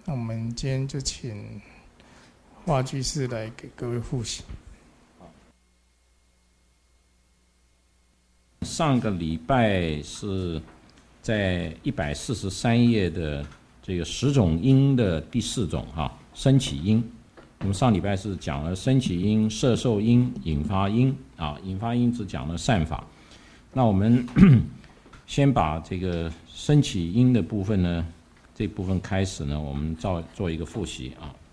那我们今天就请华居士来给各位复习。 上个礼拜是在143页的这个10种因的第4种升起因。我们上礼拜是讲了升起因、摄受因、引发因引发因只讲了善法。那我们先把这个升起因的部分呢，这部分开始呢，我们做一个复习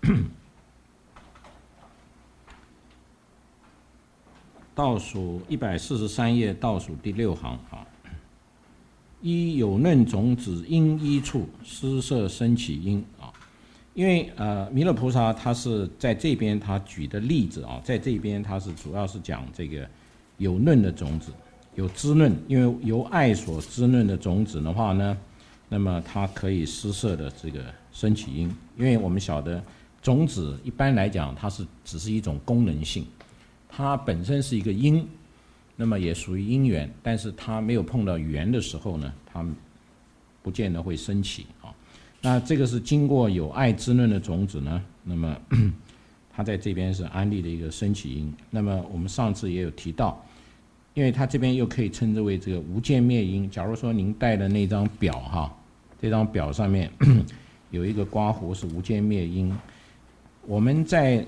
倒数143页倒数第6行依有嫩种子因依处施设升起因因为弥勒菩萨他是在这边他举的例子在这边他是主要是讲这个有嫩的种子，有滋润，因为由爱所滋润的种子的话呢，那么它可以施设的这个升起因。因为我们晓得种子一般来讲它是只是一种功能性，它本身是一个因，那么也属于因缘，但是它没有碰到缘的时候呢，它不见得会升起那这个是经过有爱滋润的种子呢，那么它在这边是安立的一个升起因。那么我们上次也有提到，因为它这边又可以称之为这个无间灭因。假如说您带的那张表这张表上面有一个刮弧是无间灭因，我们在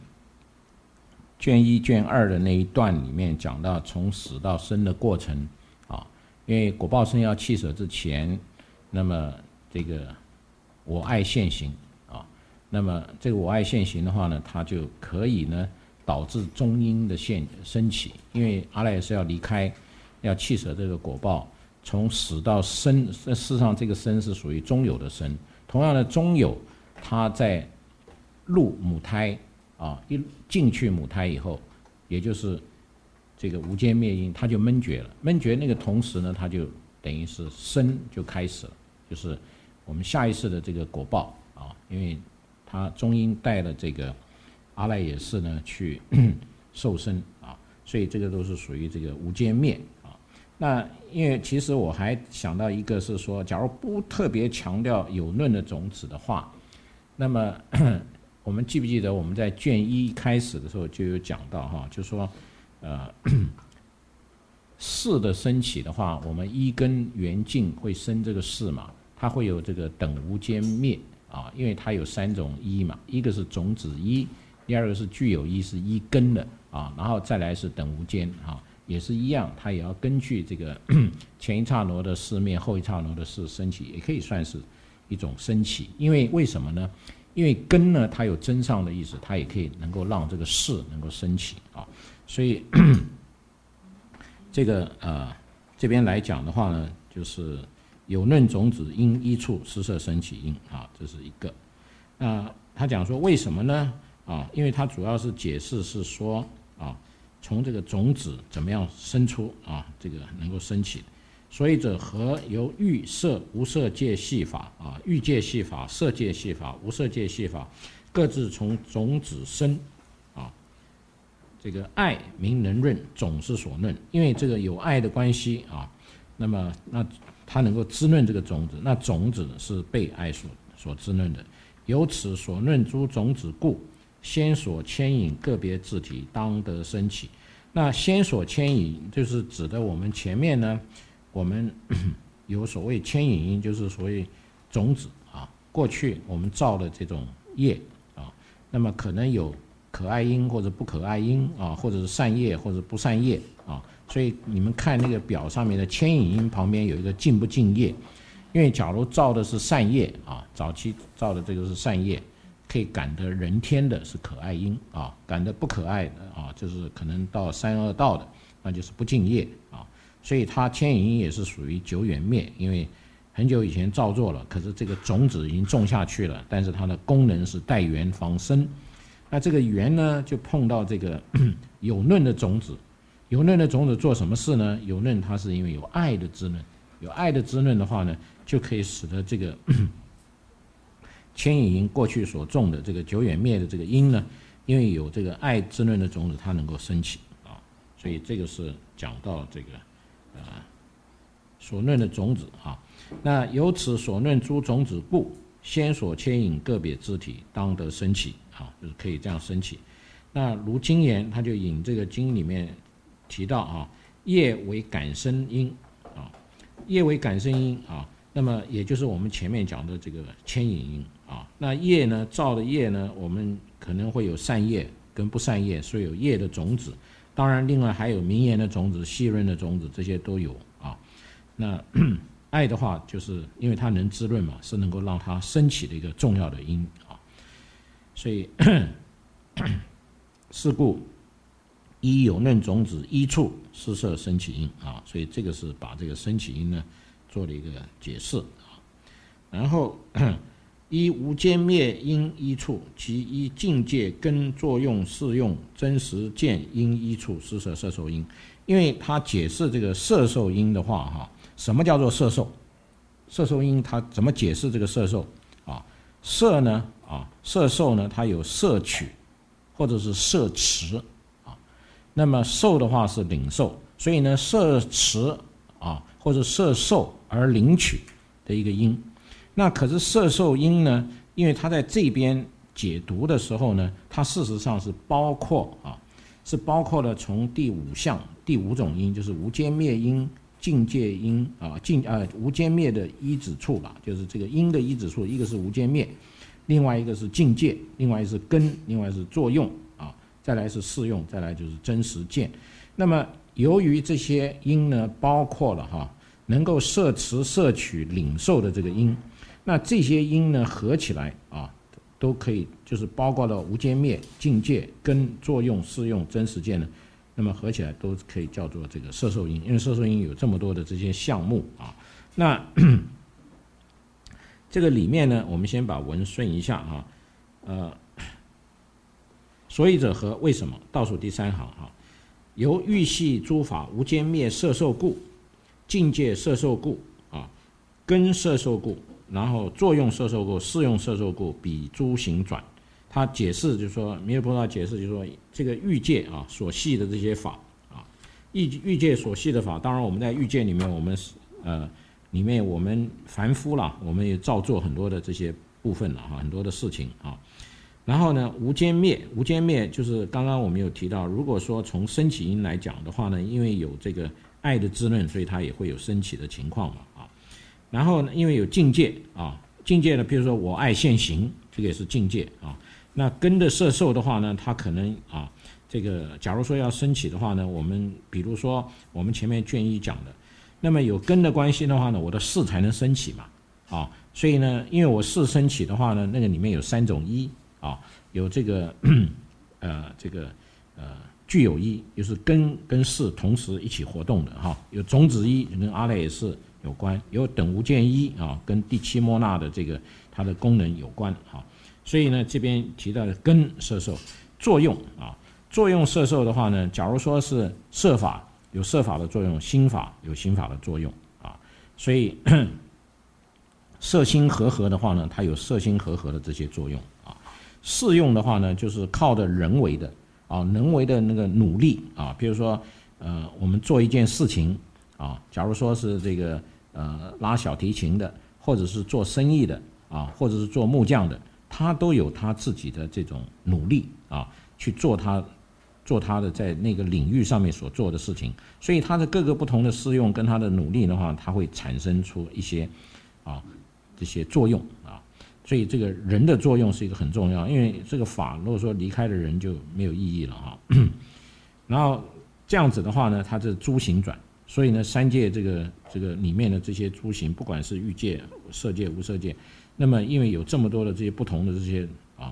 卷1、卷2的那一段里面讲到从死到生的过程因为果报生要弃舍之前，那么这个我爱现行那么这个我爱现行的话呢，它就可以呢导致中因的升起，因为阿赖耶识要离开，要弃舍这个果报，从死到生，事实上这个生是属于中有的生。同样的，中有它在入母胎一进去母胎以后，也就是这个无间灭因，它就闷绝了。闷绝那个同时呢，它就等于是生就开始了，就是我们下一世的这个果报因为它中因带了这个阿赖耶识呢去受生所以这个都是属于这个无间灭那因为其实我还想到一个是说，假如不特别强调有嫩的种子的话，那么我们记不记得我们在卷1开始的时候就有讲到就是说事的升起的话，我们一跟缘尽会生这个事嘛，它会有这个等无间灭因为它有3种一嘛，一个是种子一，第二个是具有一，是一根的然后再来是等无间也是一样，它也要根据这个前一刹那的事灭，后一刹那的事升起，也可以算是一种升起。因为为什么呢？因为根呢它有增上的意思，它也可以能够让这个事能够升起所以这个这边来讲的话呢，就是有嫩种子因依处施设升起因这是一个。他讲说为什么呢因为他主要是解释是说从这个种子怎么样生出这个能够升起。所以者何由欲色无色界系法欲界系法、色界系法、无色界系法各自从种子生这个爱名能润，种是所润，因为这个有爱的关系那么它能够滋润这个种子，那种子是被爱所滋润的。由此所润诸种子故，先所牵引个别自体当得升起。那先所牵引就是指的我们前面呢，我们有所谓牵引因，就是所谓种子过去我们造的这种业那么可能有可爱因或者不可爱因或者是善业或者不善业所以你们看那个表上面的牵引因旁边有一个尽不尽业，因为假如造的是善业早期造的这个是善业，可以感得人天的是可爱因感得不可爱的就是可能到三恶道的，那就是不净业所以它牵引因也是属于久远灭，因为很久以前造作了，可是这个种子已经种下去了，但是它的功能是待缘防生。那这个缘呢就碰到这个有嫩的种子，有嫩的种子做什么事呢？有嫩它是因为有爱的滋润，有爱的滋润的话呢，就可以使得这个牵引因过去所种的这个久远灭的这个因呢，因为有这个爱滋润的种子，它能够升起所以这个是讲到这个所嫩的种子那由此所嫩诸种子故， 先所牵引个别肢体，当得升起啊，就是可以这样升起。那如经言，他就引这个经里面提到啊，业为感生因啊，业为感生因啊，那么也就是我们前面讲的这个牵引因啊。那业呢，造的业呢，我们可能会有善业跟不善业，所以有业的种子。当然，另外还有名言的种子、细润的种子，这些都有啊。那爱的话，就是因为它能滋润嘛，是能够让它升起的一个重要的因啊。所以是故依有嫩种子依处施设升起因啊，所以这个是把这个升起因呢做了一个解释啊。然后依无间灭因依处，其依境界根作用适用真实见因依处施设摄受因。因为他解释这个摄受因的话哈，什么叫做摄受？摄受因他怎么解释这个摄受啊？摄呢啊，摄受呢，它有摄取或者是摄持啊。那么受的话是领受，所以呢，摄持啊或者摄受而领取的一个因。那可是摄受因呢，因为它在这边解读的时候呢，它事实上是包括啊，是包括了从第五种因，就是无间灭因、境界因啊，无间灭的依止处吧，就是这个因的依止处，一个是无间灭，另外一个是境界，另外是根，另外是作用啊，再来是适用，再来就是真实见。那么由于这些因呢，包括了能够摄持、摄取、领受的这个因。那这些因呢合起来啊，都可以，就是包括了无间灭、境界、根、作用、适用、真实见呢，那么合起来都可以叫做这个摄受因。因为摄受因有这么多的这些项目啊。那这个里面呢，我们先把文顺一下啊。所以者何？为什么？倒数第三行哈，由欲系诸法无间灭摄受故，境界摄受故啊，根摄受故。然后作用摄受故，适用摄受故，比诸行转。他解释就是说，弥勒菩萨解释就是说，这个欲界啊所系的这些法啊，欲界所系的法，当然我们在欲界里面，我们凡夫啦，我们也照做很多的这些部分了很多的事情啊。然后呢，无间灭就是刚刚我们有提到，如果说从升起因来讲的话呢，因为有这个爱的滋润，所以它也会有升起的情况嘛啊。然后呢，因为有境界啊，境界呢，比如说我爱现行，这个也是境界啊。那根的摄受的话呢，它可能啊，这个假如说要升起的话呢，我们比如说我们前面卷一讲的，那么有根的关系的话呢，我的事才能升起嘛啊。所以呢，因为我事升起的话呢，那个里面有三种一啊，有这个具有一，就是根跟事同时一起活动的有种子一跟阿赖耶识有关，有等无间一啊，跟第七摩那的这个它的功能有关所以呢，这边提到的根摄受作用作用摄受的话呢，假如说是摄法有摄法的作用，心法有心法的作用所以摄心和合的话呢，它有摄心和合的这些作用适用的话呢，就是靠的人为的人为的那个努力比如说我们做一件事情假如说是这个拉小提琴的，或者是做生意的或者是做木匠的，他都有他自己的这种努力去做他的在那个领域上面所做的事情，所以他的各个不同的适用跟他的努力的话，他会产生出一些这些作用所以这个人的作用是一个很重要，因为这个法如果说离开了人就没有意义了然后这样子的话呢，它是诸行转，所以呢，三界这个里面的这些诸行，不管是欲界、色界、无色界，那么因为有这么多的这些不同的这些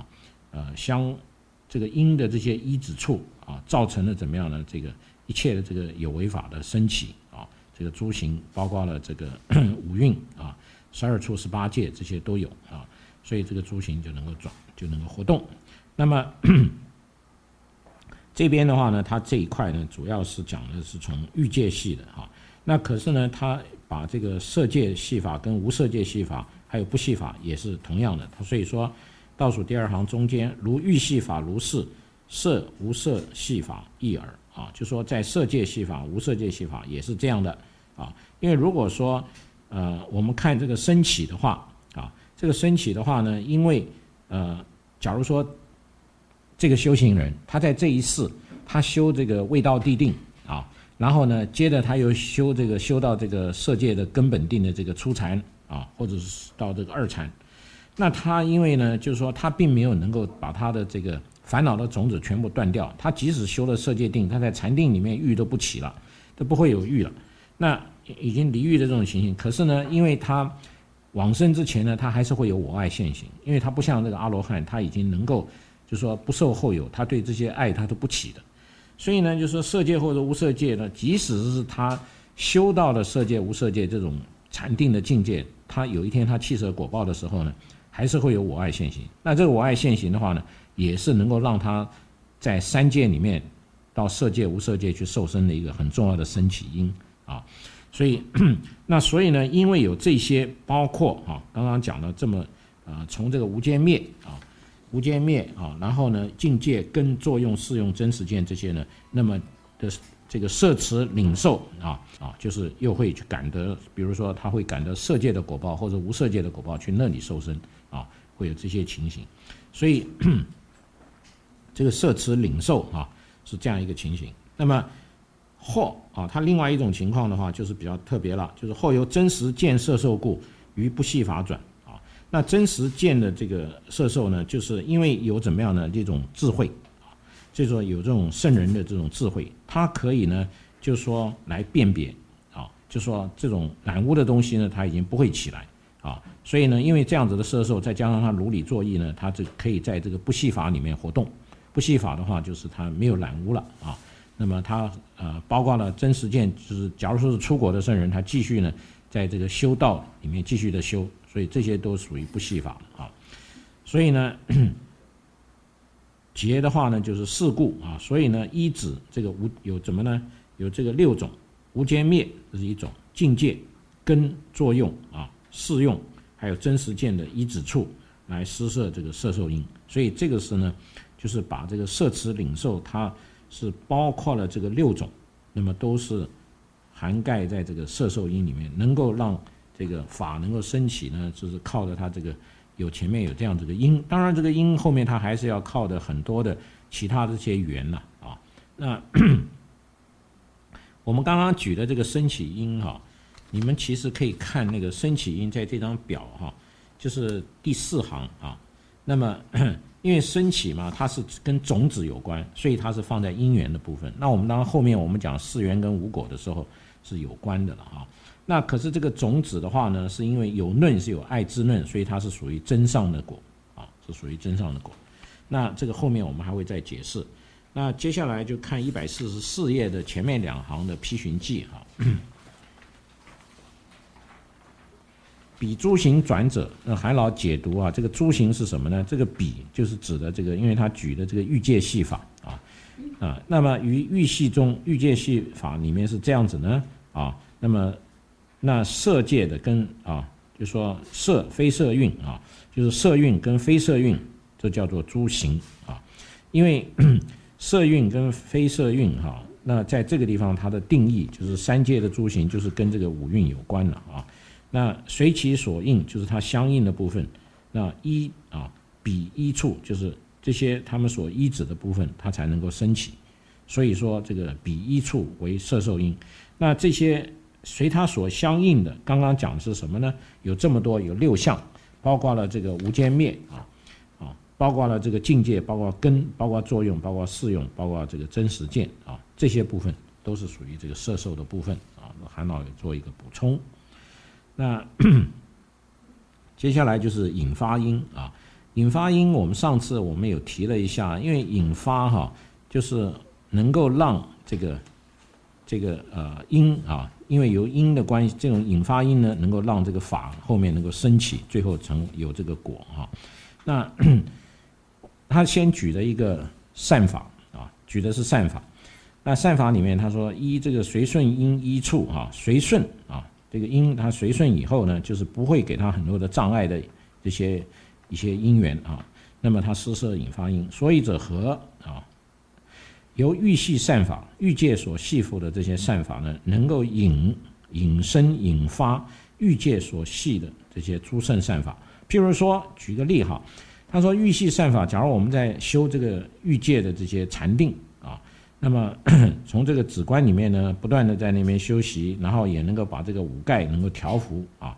这个因的这些依止处造成了怎么样呢？这个一切的这个有为法的升起这个诸行包括了这个五蕴12处18界这些都有所以这个诸行就能够转，就能够活动。那么这边的话呢，它这一块呢，主要是讲的是从欲界系的那可是呢，它把这个色界系法跟无色界系法还有不系法也是同样的。所以说倒数第二行中间，如欲系法如是，色无色系法亦尔就说在色界系法、无色界系法也是这样的因为如果说我们看这个升起的话这个升起的话呢，因为假如说这个修行人他在这一世他修这个未到地定啊，然后呢接着他又修到这个色界的根本定的这个初禅啊，或者是到这个二禅，那他因为呢就是说他并没有能够把他的这个烦恼的种子全部断掉，他即使修了色界定，他在禅定里面欲都不起了，都不会有欲了，那已经离欲的这种情形。可是呢，因为他往生之前呢，他还是会有我爱现行，因为他不像这个阿罗汉，他已经能够就是说不受后有，他对这些爱他都不起的。所以呢，就是说色界或者无色界呢，即使是他修到了色界无色界这种禅定的境界，他有一天他契舍果报的时候呢，还是会有我爱现行。那这个我爱现行的话呢，也是能够让他在三界里面到色界无色界去受生的一个很重要的升起因啊。所以呢，因为有这些，包括刚刚讲的这么从这个无间灭然后呢境界跟作用适用真实见这些呢，那么的这个摄持领受就是又会去感得，比如说他会感得色界的果报或者无色界的果报，去那里受生会有这些情形。所以这个摄持领受是这样一个情形。那么或它另外一种情况的话，就是比较特别了，就是或由真实见摄受故，于不系法转那真实见的这个摄受呢，就是因为有怎么样呢？这种智慧就是说有这种圣人的这种智慧，他可以呢，就是说来辨别就是说这种染污的东西呢，它已经不会起来所以呢，因为这样子的摄受，再加上他如理作意呢，他就可以在这个不系法里面活动。不系法的话，就是他没有染污了那么他包括了真实见，就是假如说是出国的圣人，他继续呢在这个修道里面继续的修，所以这些都属于不系法所以呢结的话呢就是事故所以呢依止这个有怎么呢？有这个6种无间灭，这是一种境界跟作用适用，还有真实见的依止处来施设这个摄受因。所以这个是呢，就是把这个摄持领受，它是包括了这个6种，那么都是涵盖在这个摄受因里面，能够让这个法能够升起呢，就是靠着它这个前面有这样这个因。当然这个因后面它还是要靠的很多的其他的这些缘那我们刚刚举的这个升起因你们其实可以看那个升起因在这张表就是第4行那么因为升起嘛，它是跟种子有关，所以它是放在因缘的部分。那我们当然后面我们讲4缘跟无果的时候是有关的了那可是这个种子的话呢，是因为有嫩是有爱之嫩，所以它是属于真上的果是属于真上的果。那这个后面我们还会再解释。那接下来就看144页的前面2行的批寻记比诸行转者，韩老解读这个诸行是什么呢？这个比就是指的这个，因为他举的这个欲界系法那么于欲系中，欲界系法里面是这样子呢那么那色界的跟就说色非色蕴就是色蕴跟非色蕴，这叫做诸行因为色蕴跟非色蕴那在这个地方它的定义就是3界的诸行，就是跟这个5蕴有关了那随其所应，就是它相应的部分。那依比依处，就是这些他们所依止的部分，它才能够升起。所以说这个比依处为摄受因。那这些随它所相应的，刚刚讲的是什么呢？有这么多，有6项，包括了这个无间灭包括了这个境界，包括根，包括作用，包括适用，包括这个真实见这些部分都是属于这个摄受的部分韩老也做一个补充。那接下来就是引发因引发因我们上次我们有提了一下，因为引发就是能够让这个因因为由因的关系，这种引发因呢能够让这个法后面能够升起，最后有这个果那他先举了一个善法举的是善法。那善法里面他说依这个随顺因依处随顺这个因它随顺以后呢，就是不会给他很多的障碍的一些因缘那么他施设引发因，所以者何由欲系善法，欲界所系缚的这些善法呢，能够引生引发欲界所系的这些诸圣善法， 譬如说，举个例哈，他说欲系善法，假如我们在修这个欲界的这些禅定啊，那么从这个止观里面呢，不断的在那边修习，然后也能够把这个五盖能够调伏啊。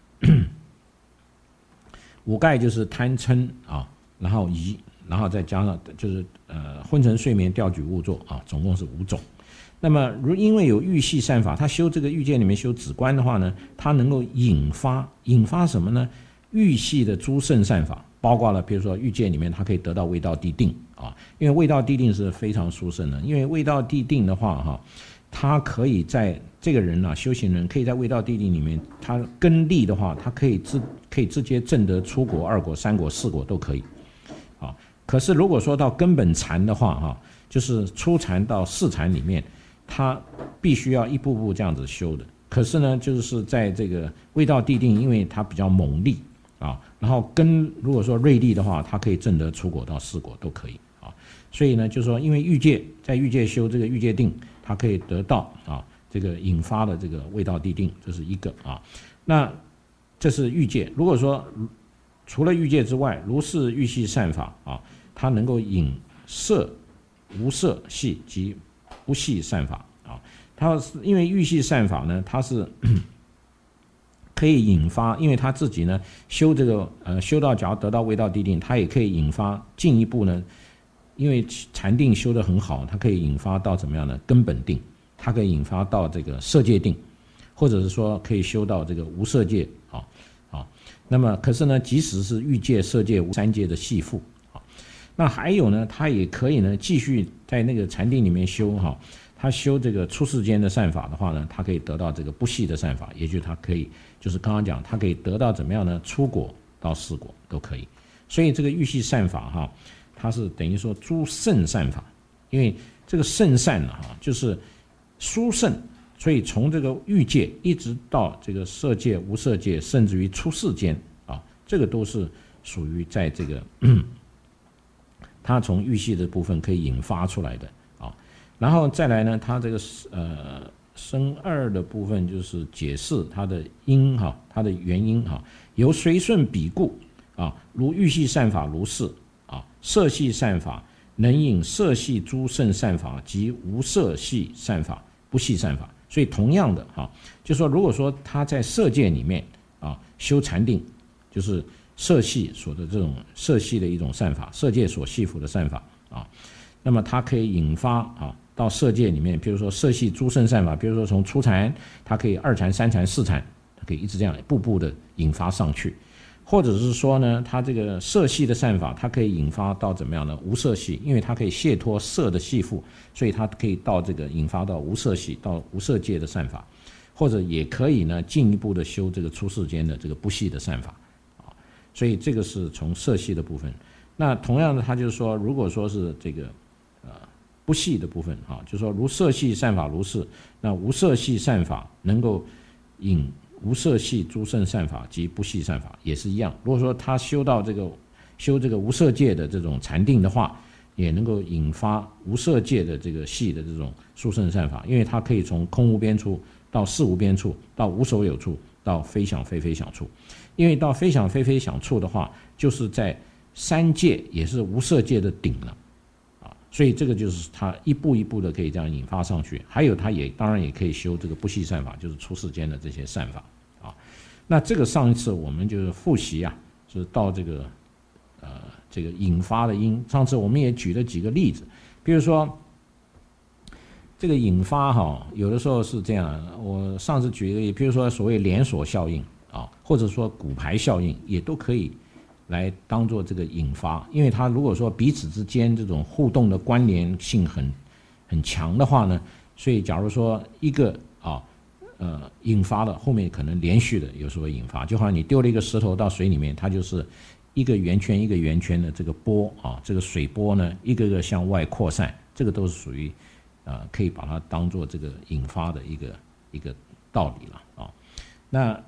五盖就是贪嗔啊，然后疑，然后再加上就是昏沉睡眠调举误作啊，总共是5种。那么因为有欲系善法，他修这个欲界里面修止观的话呢，他能够引发什么呢？欲系的诸圣善法，包括了比如说欲界里面，他可以得到味道地定啊，因为味道地定是非常殊胜的。因为味道地定的话哈，他可以在这个人啊，修行人可以在味道地定里面，他根力的话，他可以直接证得出果、2果、3果、4果都可以啊。可是如果说到根本禅的话哈，就是初禅到4禅里面，他必须要一步步这样子修的。可是呢，就是在这个味道地定，因为它比较猛力啊，然后如果说锐利的话，它可以证得出果到4果都可以啊。所以呢，就是说，因为在欲界修这个欲界定，它可以得到啊这个引发的这个味道地定，这是一个啊。那这是欲界。如果说除了欲界之外，如是欲系善法啊，它能够引色、无色系及不系善法啊。它是因为欲系善法呢，它是可以引发，因为他自己呢修这个修到假如得到味道地定，它也可以引发进一步呢，因为禅定修得很好，它可以引发到怎么样呢？根本定，它可以引发到这个色界定，或者是说可以修到这个无色界啊。那么可是呢，即使是欲界、色界、无三界的系缚啊，那还有呢，它也可以呢继续在那个禅定里面修哈。他修这个出世间的善法的话呢，他可以得到这个不系的善法，也就是他可以，就是刚刚讲，他可以得到怎么样呢？出果到4果都可以。所以这个欲系善法哈，它是等于说诸圣善法，因为这个圣善哈，就是殊胜，所以从这个欲界一直到这个色界、无色界，甚至于出世间啊，这个都是属于在这个它从欲系的部分可以引发出来的。然后再来呢，它这个生2的部分就是解释它的因哈，它的原因哈，由随顺彼故啊，如欲系善法如是啊，色系善法能引色系诸圣善法及无色系善法、不系善法。所以同样的哈，就说如果说他在色界里面啊修禅定，就是色系所的这种色系的一种善法，色界所系缚的善法啊，那么它可以引发啊。到色界里面，比如说色系诸圣善法，比如说从初禅，它可以2禅、3禅、4禅，它可以一直这样步步的引发上去，或者是说呢，它这个色系的善法，它可以引发到怎么样呢？无色系，因为它可以解脱色的系缚，所以它可以到这个引发到无色系，到无色界的善法，或者也可以呢进一步的修这个出世间的这个不系的善法啊。所以这个是从色系的部分。那同样的，它就是说，如果说是这个不系的部分啊，就是说如色系善法如是，那无色系善法能够引无色系诸圣善法及不系善法也是一样。如果说他修这个无色界的这种禅定的话，也能够引发无色界的这个系的这种殊胜善法，因为它可以从空无边处到事无边处，到无所有处，到非想非非想处。因为到非想非非想处的话，就是在3界也是无色界的顶了。所以这个就是他一步一步的可以这样引发上去，还有他也当然也可以修这个不系善法，就是出世间的这些善法啊。那这个上一次我们就是复习啊，就是到这个这个引发的因，上次我们也举了几个例子，比如说这个引发哈，有的时候是这样，我上次举一个例，比如说所谓连锁效应啊，或者说骨牌效应，也都可以来当做这个引发，因为它如果说彼此之间这种互动的关联性很强的话呢，所以假如说一个引发了，后面可能连续的有时候引发，就好像你丢了一个石头到水里面，它就是一个圆圈一个圆圈的这个波啊，这个水波呢一个个向外扩散，这个都是属于可以把它当做这个引发的一个道理了啊。那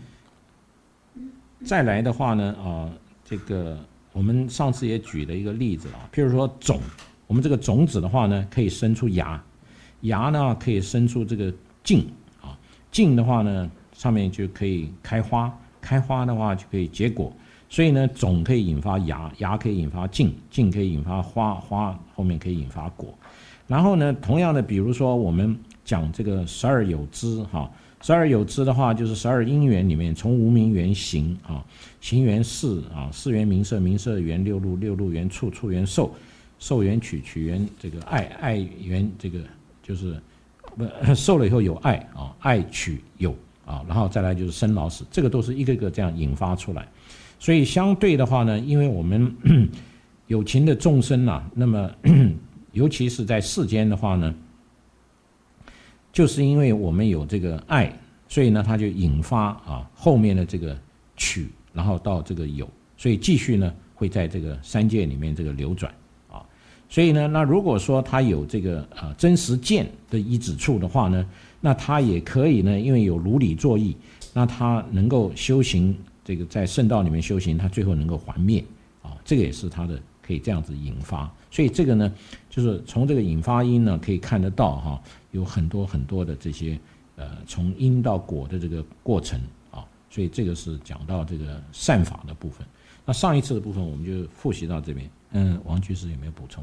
再来的话呢这个我们上次也举了一个例子譬如说我们这个种子的话呢，可以生出芽，芽呢可以生出这个茎啊，茎的话呢上面就可以开花，开花的话就可以结果， 所以呢，种可以引发芽，芽可以引发茎，茎可以引发花，花后面可以引发果。然后呢，同样的，比如说我们讲这个12有支哈，12有支的话，就是12因缘里面，从无明缘行啊，行缘事啊，事缘名色，名色缘六路，六路缘触，触缘受，受缘取，取缘这个爱，爱缘这个就是受了以后有爱啊，爱取有啊，然后再来就是生老死，这个都是一个个这样引发出来。所以相对的话呢，因为我们有情的众生啊，那么尤其是在世间的话呢，就是因为我们有这个爱，所以呢，它就引发啊后面的这个取，然后到这个有，所以继续呢会在这个三界里面这个流转啊。所以呢，那如果说它有这个真实见的依止处的话呢，那它也可以呢，因为有如理作意，那它能够修行这个在圣道里面修行，它最后能够还灭啊，这个也是它的可以这样子引发。所以这个呢，就是从这个引发因呢，可以看得到哈，有很多很多的这些从因到果的这个过程啊。所以这个是讲到这个善法的部分。那上一次的部分我们就复习到这边。王居士有没有补充？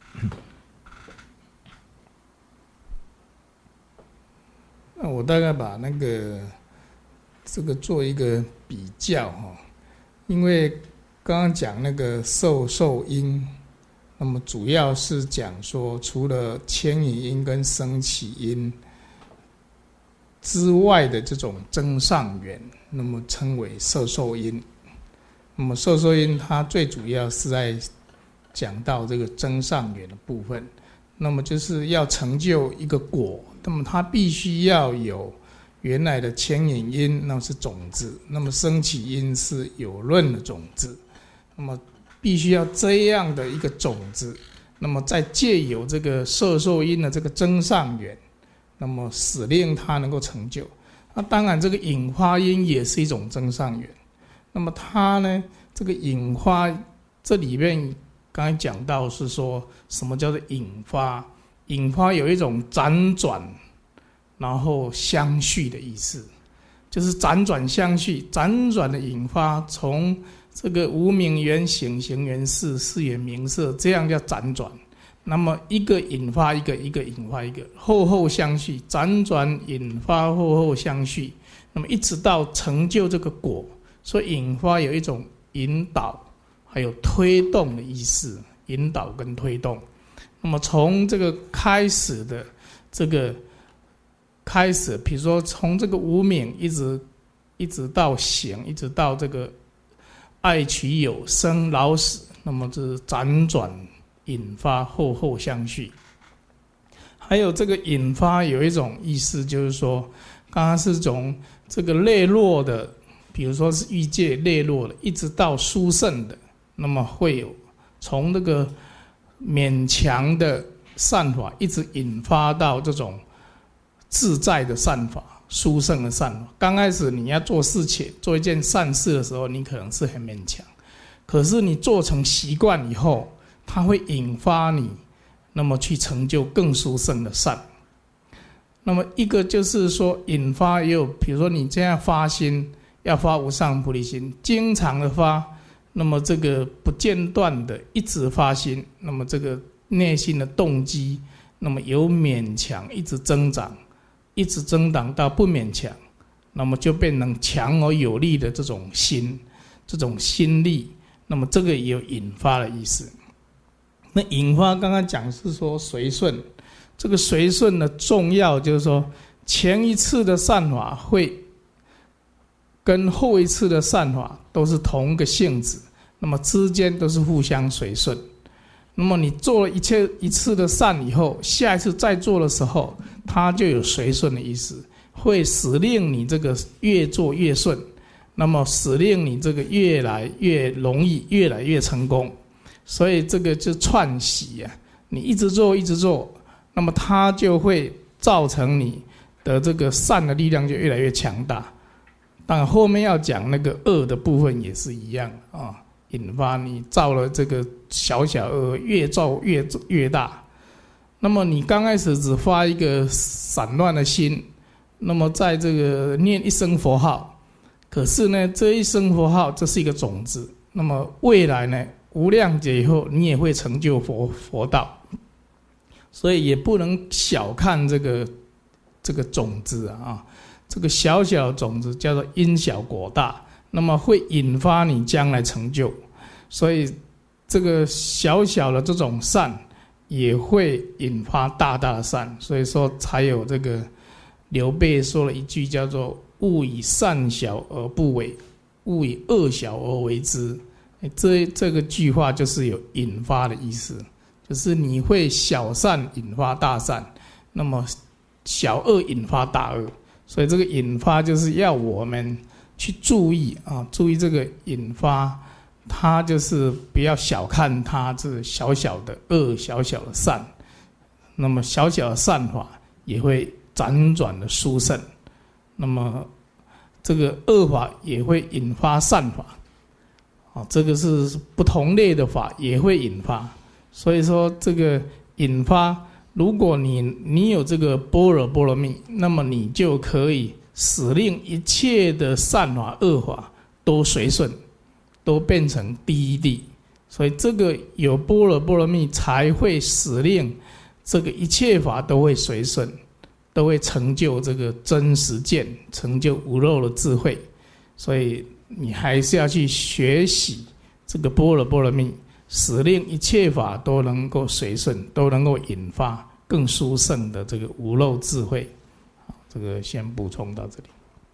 那我大概把这个做一个比较哈，因为刚刚讲那个受因。那么主要是讲说，除了牵引因跟生起因之外的这种增上缘，那么称为受因。那么受因它最主要是在讲到这个增上缘的部分。那么就是要成就一个果，那么它必须要有原来的牵引因，那是种子；那么生起因是有论的种子。那么必须要这样的一个种子，那么再借由这个受因的这个增上缘，那么使令它能够成就。那当然这个引发因也是一种增上缘。那么它呢，这个引发这里面刚才讲到是说什么叫做引发？引发有一种辗转然后相续的意思，就是辗转相续，辗转的引发，从这个无明缘行，行缘事，事缘名色，这样叫辗转。那么一个引发一个，一个引发一个，后后相续，辗转引发，后后相续，那么一直到成就这个果。所以引发有一种引导还有推动的意思，引导跟推动。那么从这个开始的这个开始，比如说从这个无明一直到行，一直到这个爱取有，生老死，那么这是辗转引发，后后相续。还有这个引发有一种意思，就是说刚刚是从这个类落的，比如说是欲界类落的，一直到殊胜的，那么会有从这个勉强的善法一直引发到这种自在的善法，殊胜的善法。刚开始你要做事情，做一件善事的时候，你可能是很勉强，可是你做成习惯以后，它会引发你那么去成就更殊胜的善。那么一个就是说引发也有，比如说你这样发心要发无上菩提心，经常的发，那么这个不间断的一直发心，那么这个内心的动机，那么由勉强一直增长，一直增长到不勉强，那么就变成强而有力的这种心，这种心力，那么这个也有引发的意思。那引发刚刚讲是说随顺，这个随顺的重要就是说前一次的善法会跟后一次的善法都是同一个性质，那么之间都是互相随顺。那么你做了一次的善以后，下一次再做的时候，它就有随顺的意思，会使令你这个越做越顺，那么使令你这个越来越容易，越来越成功。所以这个就串习啊，你一直做一直做，那么它就会造成你的这个善的力量就越来越强大。当然后面要讲那个恶的部分也是一样啊，引发你造了这个小小恶，越造越大。那么你刚开始只发一个散乱的心，那么在这个念一声佛号，可是呢这一声佛号这是一个种子， 那么未来呢，无量劫以后，你也会成就佛道。所以也不能小看这个种子啊，这个小小的种子叫做因小果大，那么会引发你将来成就。所以这个小小的这种善，也会引发大大的善。所以说才有这个刘备说了一句叫做“勿以善小而不为，勿以恶小而为之”。这个句话就是有引发的意思。就是你会小善引发大善，那么小恶引发大恶，所以这个引发就是要我们去注意啊，注意这个引发，它就是不要小看它这小小的恶，小小的善，那么小小的善法也会辗转的殊胜，那么这个恶法也会引发善法，啊，这个是不同类的法也会引发。所以说这个引发，如果你有这个般若波罗蜜，那么你就可以使令一切的善法恶法都随顺，都变成第一地。所以这个有般若波罗蜜，才会使令这个一切法都会随顺，都会成就这个真实见，成就无漏的智慧。所以你还是要去学习这个般若波罗蜜，使令一切法都能够随顺，都能够引发更殊胜的这个无漏智慧。好，这个先补充到这里。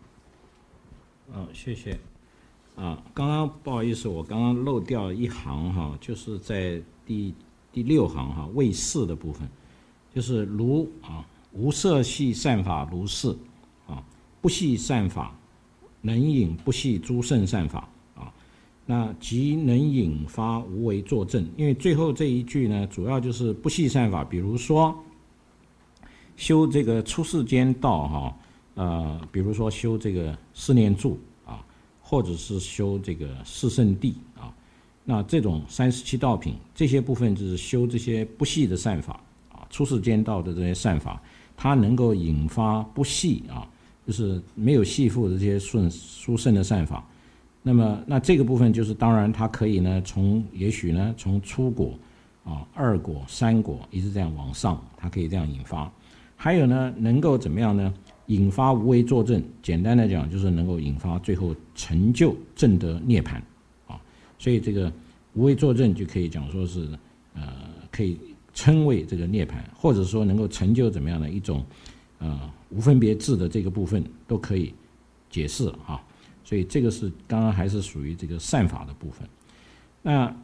谢谢。刚刚不好意思，我刚刚漏掉一行哈，就是在第6行哈，谓四的部分，就是如无色系善法如是不系善法，能引不系诸圣善法。那即能引发无为作证，因为最后这一句呢，主要就是不系善法，比如说修这个出世间道比如说修这个四念住或者是修这个四圣谛那这种37道品，这些部分就是修这些不系的善法出世间道的这些善法，它能够引发不系就是没有系缚的这些殊胜的善法。那这个部分就是当然它可以呢也许呢从初果2果3果一直这样往上，它可以这样引发。还有呢能够怎么样呢？引发无为作证，简单的讲就是能够引发最后成就正得涅槃所以这个无为作证就可以讲说是可以称为这个涅槃，或者说能够成就怎么样的一种无分别智的这个部分都可以解释所以这个是刚刚还是属于这个善法的部分。那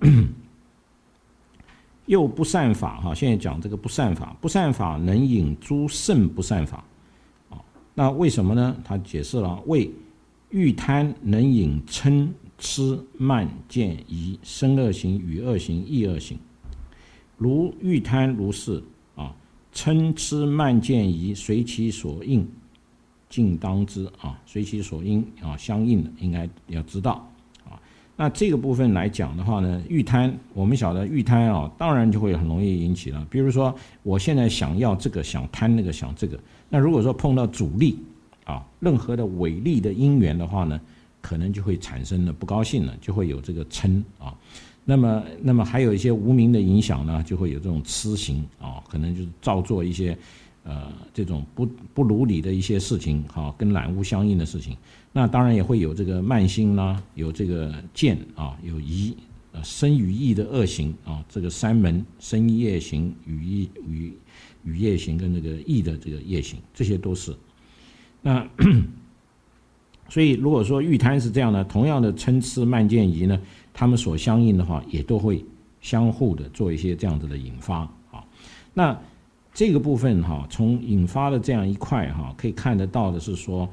又不善法现在讲这个不善法，不善法能引诸圣不善法那为什么呢？他解释了，为欲贪能引嗔痴慢见疑身恶行语恶行意恶行，如欲贪如是嗔痴慢见疑随其所应尽当知随其所应相应的应该要知道那这个部分来讲的话呢，欲贪我们晓得欲贪当然就会很容易引起了。比如说我现在想要这个，想贪那个，想这个，那如果说碰到阻力任何的违力的因缘的话呢，可能就会产生了不高兴了，就会有这个嗔那么还有一些无明的影响呢，就会有这种痴行可能就是造作一些这种不如理的一些事情跟染污相应的事情。那当然也会有这个慢心啦，有这个见有疑身语意的恶行这个三门身业行、语业行跟这个意的这个业行，这些都是。那所以如果说欲贪是这样呢，同样的嗔痴慢见疑呢，他们所相应的话也都会相互的做一些这样子的引发那这个部分从引发的这样一块可以看得到的是说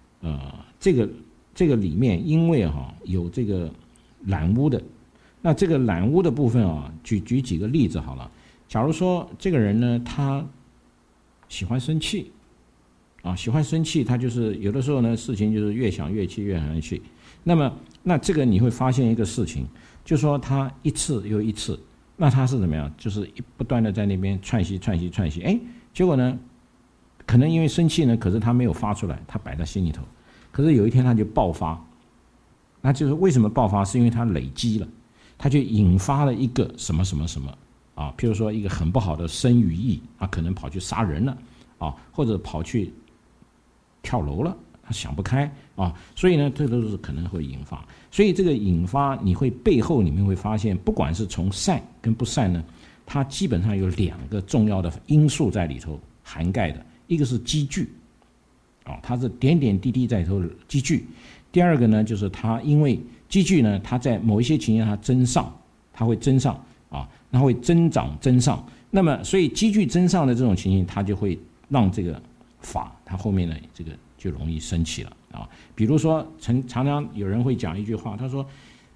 这个里面因为有这个染污的，那这个染污的部分举几个例子好了。假如说这个人呢，他喜欢生气喜欢生气，他就是有的时候呢事情就是越想越气，越想越气。那这个你会发现一个事情，就是说他一次又一次，那他是怎么样？就是不断的在那边串息，结果呢，可能因为生气呢，可是他没有发出来，他摆在心里头。可是有一天他就爆发， 那就是为什么爆发，是因为它累积了，它就引发了一个什么什么什么啊，譬如说一个很不好的生与义啊，可能跑去杀人了啊，或者跑去跳楼了，他想不开啊，所以呢，这都是可能会引发。所以这个引发，你会背后里面会发现，不管是从善跟不善呢，它基本上有2个重要的因素在里头涵盖的，一个是积聚啊，它是点点滴滴在里头积聚。第二个呢，就是它因为积聚呢，它在某一些情形它增上，它会增上啊，它会增长增上。那么，所以积聚增上的这种情形，它就会让这个法，它后面呢这个就容易升起了啊。比如说，常常有人会讲一句话，他说：“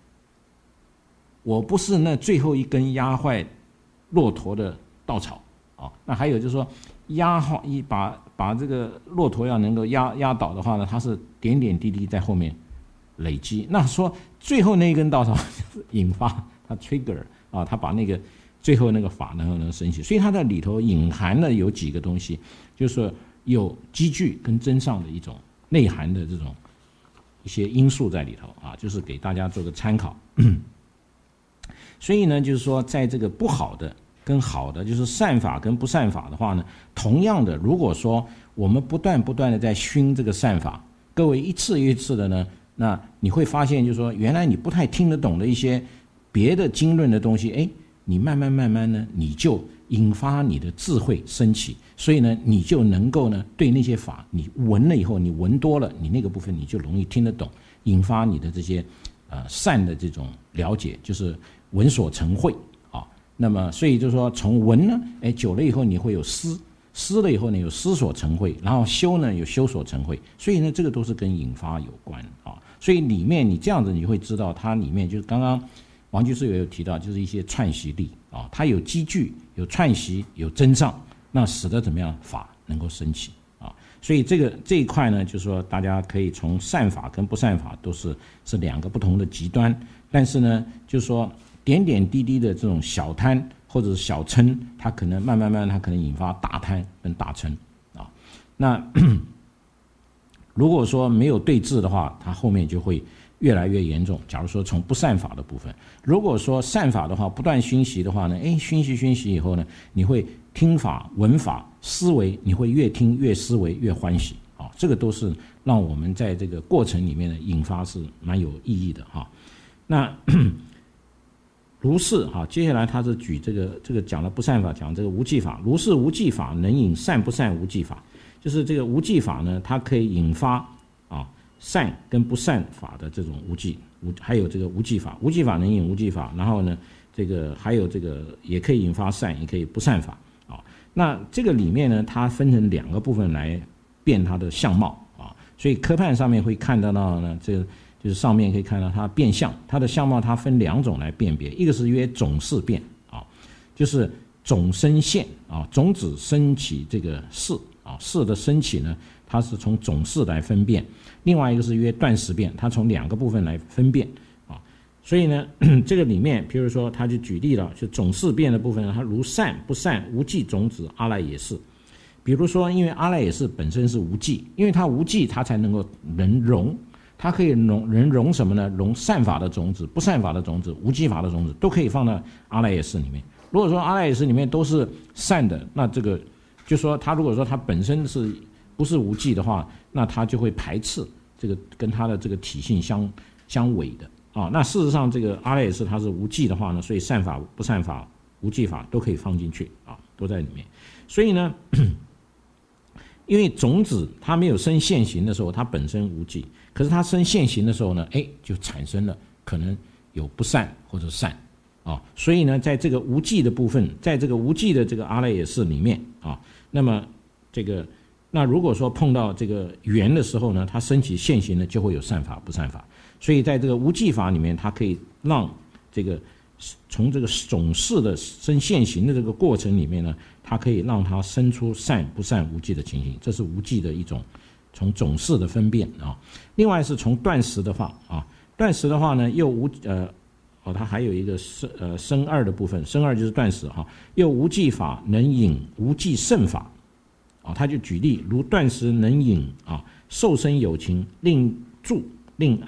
我不是那最后一根压坏骆驼的稻草啊。”那还有就是说，把这个骆驼要能够压倒的话呢，它是点点滴滴在后面累积。那说最后那一根稻草引发它 trigger 啊，它把那个最后那个法能升起，所以它在里头隐含了有几个东西，就是有积聚跟增上的一种内涵的这种一些因素在里头啊，就是给大家做个参考。所以呢，就是说在这个不好的跟好的，就是善法跟不善法的话呢，同样的，如果说我们不断的在熏这个善法，各位一次一次的呢，那你会发现就是说，原来你不太听得懂的一些别的经论的东西，哎，你慢慢呢，你就引发你的智慧升起，所以呢，你就能够呢，对那些法，你闻了以后，你闻多了，你那个部分你就容易听得懂，引发你的这些善的这种了解，就是闻所成慧啊。那么，所以就是说，从闻呢，哎，久了以后你会有思了以后呢，有思所成慧，然后修呢，有修所成慧，所以呢，这个都是跟引发有关啊。所以里面你这样子，你会知道它里面就是刚刚王居士也有提到，就是一些串习力啊，它有积聚、有串习、有增上，那使得怎么样法能够升起啊？所以这一块呢，就是说大家可以从善法跟不善法都是2个不同的极端，但是呢，就是说点点滴滴的这种小贪或者是小嗔，它可能慢慢它可能引发大贪跟大嗔啊。那如果说没有对治的话，它后面就会越来越严重。假如说从不善法的部分，如果说善法的话，不断熏习的话呢，熏习以后呢，你会听法、闻法、思维，你会越听越思维越欢喜啊。这个都是让我们在这个过程里面的引发是蛮有意义的哈。那如是哈，接下来他是举这个讲了不善法，讲这个无记法。如是无记法能引善不善无记法，就是这个无记法呢，它可以引发啊善跟不善法的这种无记，还有这个无记法，无记法能引无记法，然后呢，这个还有这个也可以引发善，也可以不善法啊。那这个里面呢，它分成2个部分来辨它的相貌啊，所以科判上面会看到呢，这个就是上面可以看到它变相，它的相貌它分2种来辨别，一个是约种事辨啊，就是种生现啊，种子升起这个事啊，事的升起呢，它是从种事来分辨；另外一个是约断识辨，它从2个部分来分辨啊。所以呢，这个里面，譬如说，他就举例了，就种事辨的部分，它如善不善无记种子阿赖耶识。比如说，因为阿赖耶识本身是无记，因为它无记，它才能够能容。它可以容什么呢？容善法的种子、不善法的种子、无记法的种子，都可以放到阿赖耶识里面。如果说阿赖耶识里面都是善的，那这个就说它如果说它本身是不是无记的话，那它就会排斥这个跟它的这个体性相违的啊。那事实上，这个阿赖耶识它是无记的话呢，所以善法、不善法、无记法都可以放进去啊，都在里面。所以呢，因为种子它没有生现行的时候，它本身无记，可是它生现行的时候呢，就产生了可能有不善或者善啊。所以呢，在这个无记的部分，在这个无记的这个阿赖耶识里面啊，那么那如果说碰到这个缘的时候呢，它升起现行呢，就会有善法不善法。所以在这个无记法里面，它可以让这个从这个种事的生现行的这个过程里面呢，它可以让它生出善不善无记的情形，这是无记的一种从种事的分辨啊。另外是从断识的话啊，断识的话呢，又它还有一个生二的部分，生二就是断识哈，又无记法能引无记胜法啊，他就举例如断识能引啊，受生有情，令住令安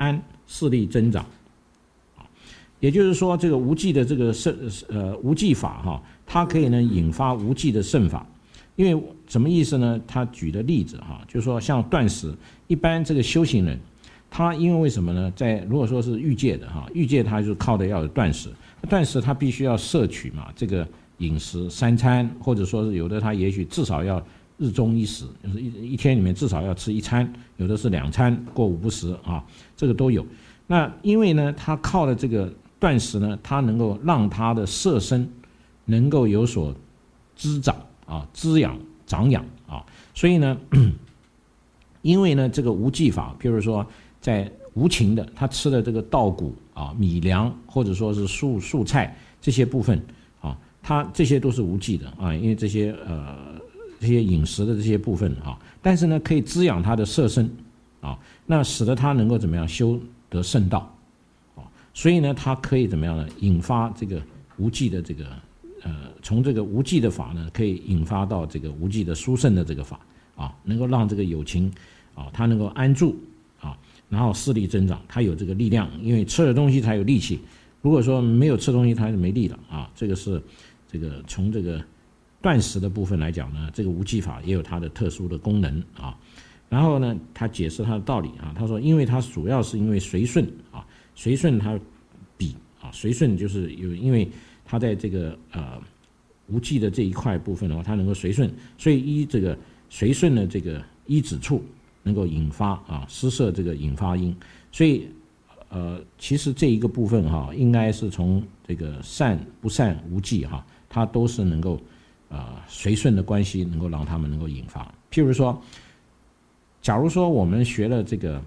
势力增长。也就是说，这个无忌的这个无忌法哈，它可以呢引发无忌的胜法。因为什么意思呢？他举的例子哈，就是说像断食，一般这个修行人，他因为什么呢？如果说是欲界的哈，欲界他就靠的要有断食，断食他必须要摄取嘛，这个饮食3餐，或者说是有的他也许至少要日中一食，就是一天里面至少要吃1餐，有的是2餐，过午不食啊，这个都有。那因为呢，他靠的这个断食呢，它能够让他的色身能够有所滋长啊，滋养长养啊，所以呢，因为呢这个无忌法，譬如说在无情的，他吃的这个稻谷啊、米粮或者说是蔬菜这些部分啊，它这些都是无忌的啊，因为这些饮食的这些部分啊，但是呢可以滋养他的色身啊，那使得他能够怎么样修得圣道。所以呢，它可以怎么样呢？引发这个无忌的这个从这个无忌的法呢，可以引发到这个无忌的殊胜的这个法啊，能够让这个有情啊，它能够安住啊，然后势力增长，它有这个力量，因为吃了东西才有力气。如果说没有吃东西，它就没力了啊。这个是这个从这个断食的部分来讲呢，这个无忌法也有它的特殊的功能啊。然后呢，他解释他的道理啊，他说，因为它主要是因为随顺啊。随顺它比啊，随顺就是因为它在这个无忌的这一块部分的话，它能够随顺，所以依这个随顺的这个依止处能够引发啊施设这个引发因，所以其实这一个部分哈，应该是从这个善不善无忌哈，它都是能够随顺的关系，能够让他们能够引发。譬如说，假如说我们学了这个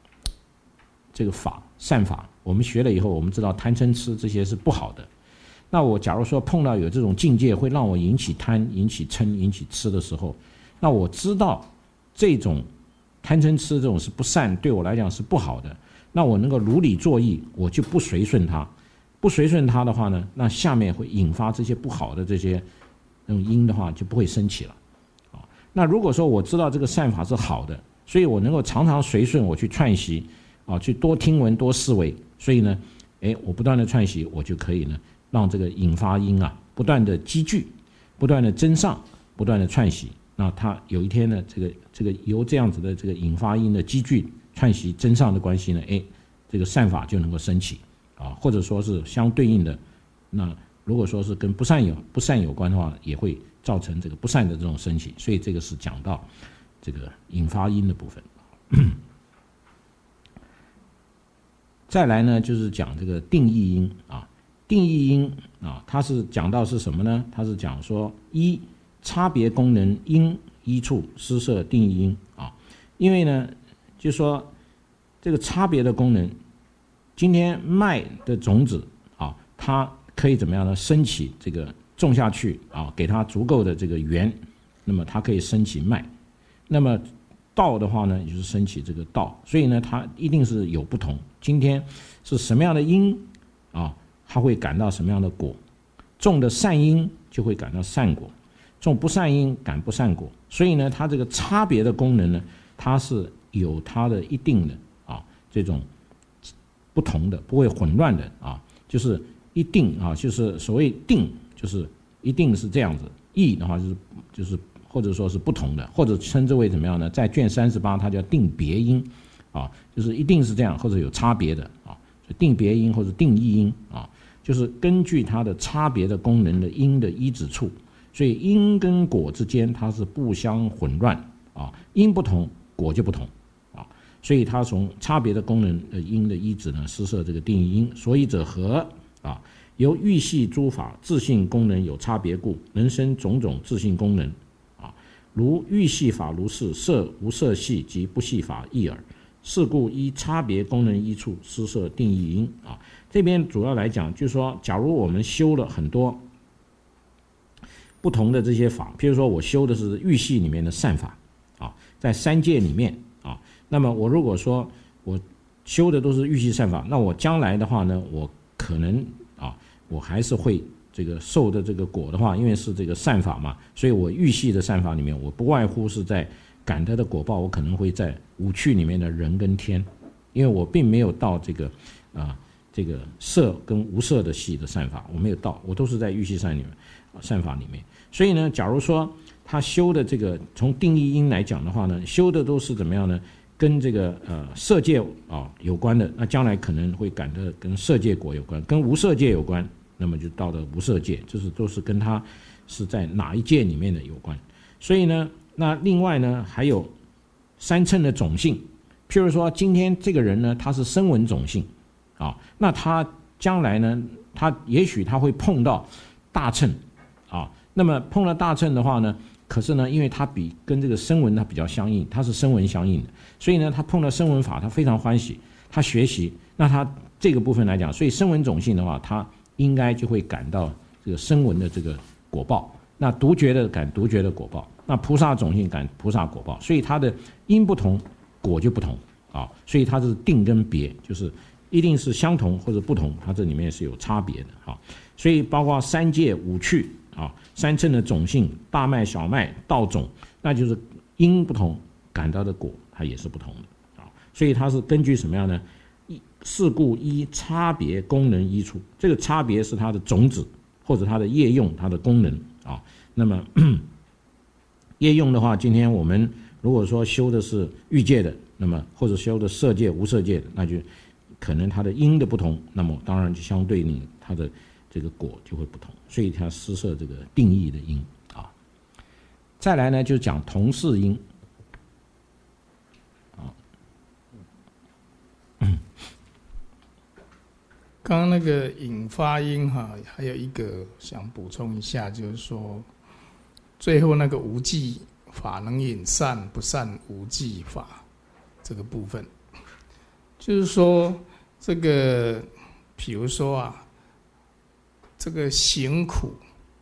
法善法，我们学了以后，我们知道贪嗔痴这些是不好的。那我假如说碰到有这种境界会让我引起贪、引起嗔、引起痴的时候，那我知道这种贪嗔痴这种是不善，对我来讲是不好的。那我能够如理作意，我就不随顺它。不随顺它的话呢，那下面会引发这些不好的这些那种因的话，就不会升起了。那如果说我知道这个善法是好的，所以我能够常常随顺我去串习。去多听闻多思维，所以呢，我不断的串习，我就可以呢，让这个引发因啊，不断的积聚，不断的增上，不断的串习。那它有一天呢，这个由这样子的这个引发因的积聚、串习、增上的关系呢，这个善法就能够升起啊，或者说是相对应的。那如果说是跟不善有关的话，也会造成这个不善的这种升起。所以这个是讲到这个引发因的部分。再来呢，就是讲这个定义因啊，定义因啊，它是讲到是什么呢？它是讲说一差别功能因依处施设定义因啊，因为呢，就说这个差别的功能，今天麦的种子啊，它可以怎么样呢？升起这个种下去啊，给它足够的这个源，那么它可以升起麦。那么道的话呢，也就是升起这个道，所以呢，它一定是有不同。今天是什么样的因啊，它会感到什么样的果？种的善因就会感到善果，种不善因感不善果。所以呢，它这个差别的功能呢，它是有它的一定的这种不同的，不会混乱的啊，就是一定啊，就是所谓定，就是一定是这样子；异的话就是或者说是不同的，或者称之为怎么样呢？在卷38，它叫定别因。就是一定是这样，或者有差别的啊，定别因或者定义因啊，就是根据它的差别的功能的因的依止处，所以因跟果之间它是不相混乱啊，因不同，果就不同啊，所以它从差别的功能的因的依止呢，施设这个定义因，所以者何啊？由欲系诸法自性功能有差别故，能生种种自性功能啊，如欲系法如是，色无色系及不系法异耳。是故依差别功能依处施设定义因啊，这边主要来讲就是说，假如我们修了很多不同的这些法，譬如说我修的是欲系里面的善法啊，在三界里面啊，那么我如果说我修的都是欲系善法，那我将来的话呢，我可能我还是会这个受的这个果的话，因为是这个善法嘛，所以我欲系的善法里面，我不外乎是在感得的果报，我可能会在五趣里面的人跟天因为我并没有到这个摄跟无摄的系的善法，我没有到，我都是在欲系善法里面。所以呢，假如说他修的这个从定义因来讲的话呢，修的都是怎么样呢？跟这个色界有关的，那将来可能会感得跟色界果有关，跟无色界有关，那么就到了无色界，就是都是跟他是在哪一界里面的有关。所以呢，那另外呢还有三乘的种性，譬如说今天这个人呢他是声闻种性那他将来呢他也许他会碰到大乘那么碰到大乘的话呢，可是呢因为他跟这个声闻他比较相应，他是声闻相应的，所以呢他碰到声闻法他非常欢喜，他学习，那他这个部分来讲，所以声闻种性的话他应该就会感到这个声闻的这个果报，那独觉的感独觉的果报，那菩萨种性感菩萨果报，所以它的因不同果就不同所以它是定跟别，就是一定是相同或者不同，它这里面是有差别的所以包括三界五趣三乘的种性，大麦小麦稻种，那就是因不同感到的果它也是不同的所以它是根据什么样呢？是故依差别功能依处，这个差别是它的种子或者它的业用，它的功能那么业用的话，今天我们如果说修的是欲界的，那么或者修的色界无色界的，那就可能它的因的不同，那么当然就相对应它的这个果就会不同，所以它施设这个定义的因再来呢就讲同事因刚刚那个引发因还有一个想补充一下，就是说最后那个无记法能引善，不善无记法这个部分，就是说这个比如说这个行苦，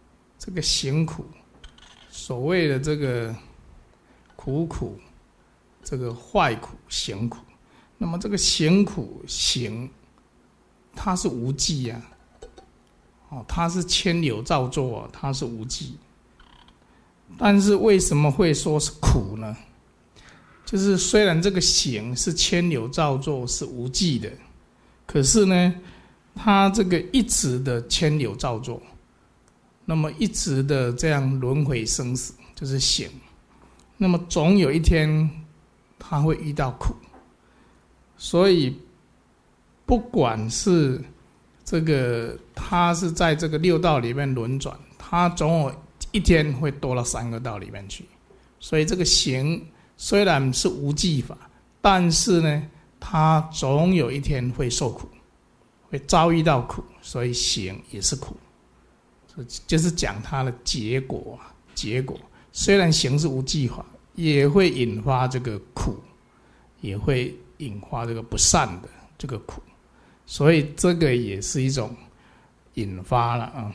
所谓的这个苦，这个坏苦行苦，那么这个行苦行它是无记它是牵流造作它是无记。但是为什么会说是苦呢？就是虽然这个行是牵流造作是无记的，可是呢它这个一直的牵流造作，那么一直的这样轮回生死就是行，那么总有一天他会遇到苦，所以不管是这个他是在这个六道里面轮转，他总有一天会堕到三个道里面去，所以这个行虽然是无记法，但是呢他总有一天会受苦，会遭遇到苦，所以行也是苦，就是讲它的结果虽然行是无记法，也会引发这个苦，也会引发这个不善的这个苦，所以这个也是一种引发了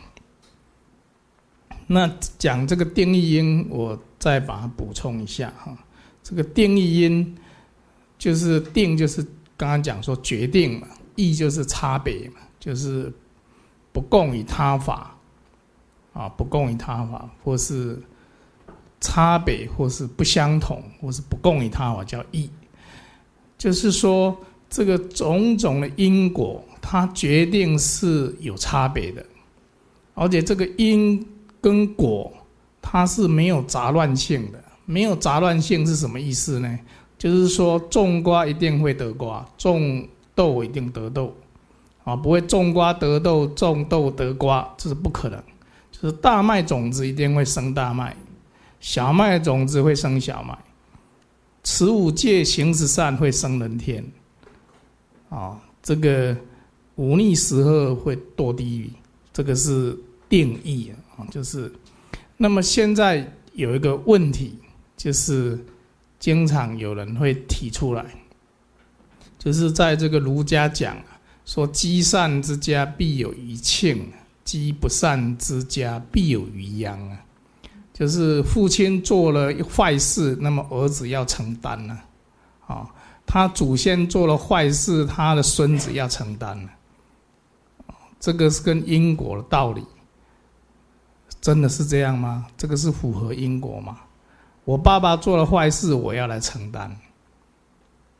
那讲这个定义因，我再把它补充一下这个定义因就是定，就是刚刚讲说决定嘛，义就是差别嘛，就是不共于他法不共于他法，或是差别，或是不相同，或是不共于他法叫义。就是说这个种种的因果它决定是有差别的，而且这个因跟果它是没有杂乱性的。没有杂乱性是什么意思呢？就是说种瓜一定会得瓜，种豆一定得豆不会种瓜得豆，种豆得瓜，这是不可能。就是大麦种子一定会生大麦，小麦种子会生小麦，持五戒行十善会生人天这个忤逆十恶会堕地狱，这个是定义就是那么现在有一个问题，就是经常有人会提出来，就是在这个儒家讲说积善之家必有余庆，积不善之家必有余殃就是父亲做了坏事，那么儿子要承担他祖先做了坏事，他的孙子要承担这个是跟因果的道理真的是这样吗？这个是符合因果吗？我爸爸做了坏事，我要来承担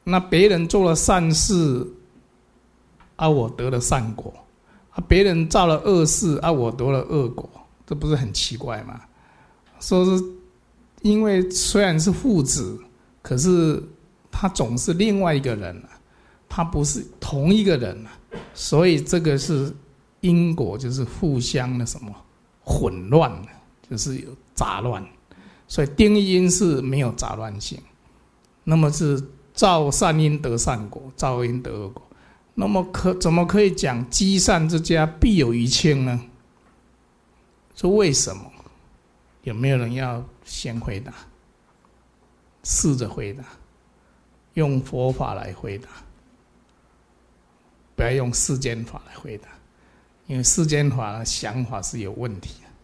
那别人做了善事，我得了善果；别人造了恶事，我得了恶果，这不是很奇怪吗？说是因为虽然是父子，可是他总是另外一个人他不是同一个人所以这个是因果，就是互相的什么混乱，就是有杂乱。所以定义因是没有杂乱性，那么是造善因得善果，造恶因得恶果。那么怎么可以讲积善之家必有余庆呢？说为什么？有没有人要先回答？试着回答，用佛法来回答，不要用世间法来回答，因为世间法的想法是有问题的。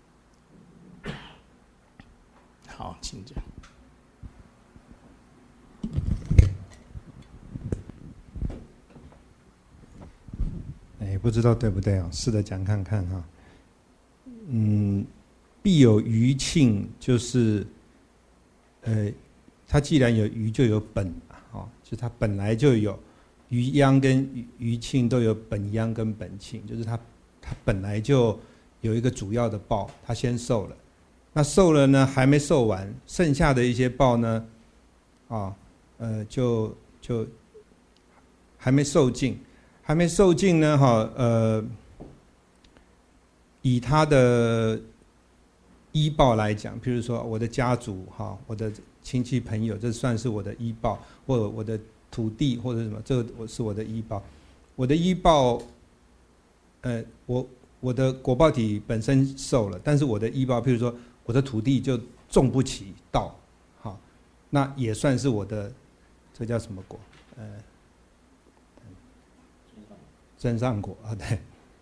好，请讲。 不知道对不对试着讲看看必有余庆，就是它既然有余，就有本就它本来就有余殃跟余庆都有本殃跟本庆，就是它本来就有一个主要的报，它先受了。那受了呢，还没受完，剩下的一些报呢，就还没受尽，呢，以他的依报来讲，譬如说我的家族我的亲戚朋友，这算是我的依报，或者我的土地或者什么，这个是我的依报。我的依报，我的果报体本身受了，但是我的依报，譬如说我的土地就种不起稻，那也算是我的，这叫什么果？增上果对，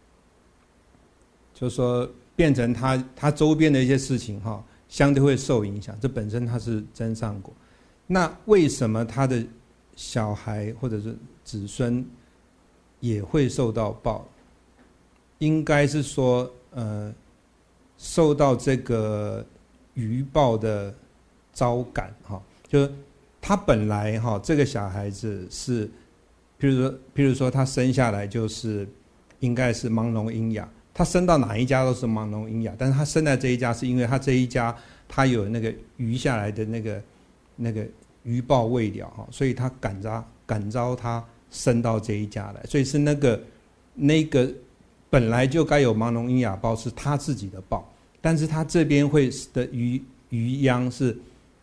就是说变成它周边的一些事情相对会受影响，这本身它是增上果。那为什么他的小孩或者是子孙也会受到报？应该是说受到这个余报的招感就是他本来这个小孩子是，譬如说他生下来就是应该是盲聋喑哑，他生到哪一家都是盲聋喑哑，但是他生在这一家是因为他这一家他有那个余下来的那个余报未了所以他感召他生到这一家来，所以是那个本来就该有盲聋喑哑报是他自己的报，但是他这边会的余殃是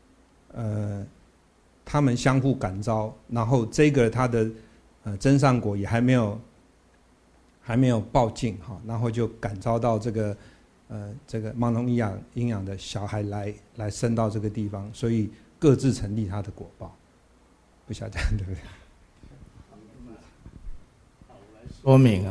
他们相互感召，然后这个他的增上果也还没有报尽然后就感召到这个盲聋喑哑的小孩来生到这个地方，所以各自成立他的果报。不晓得这样对不对？ 说明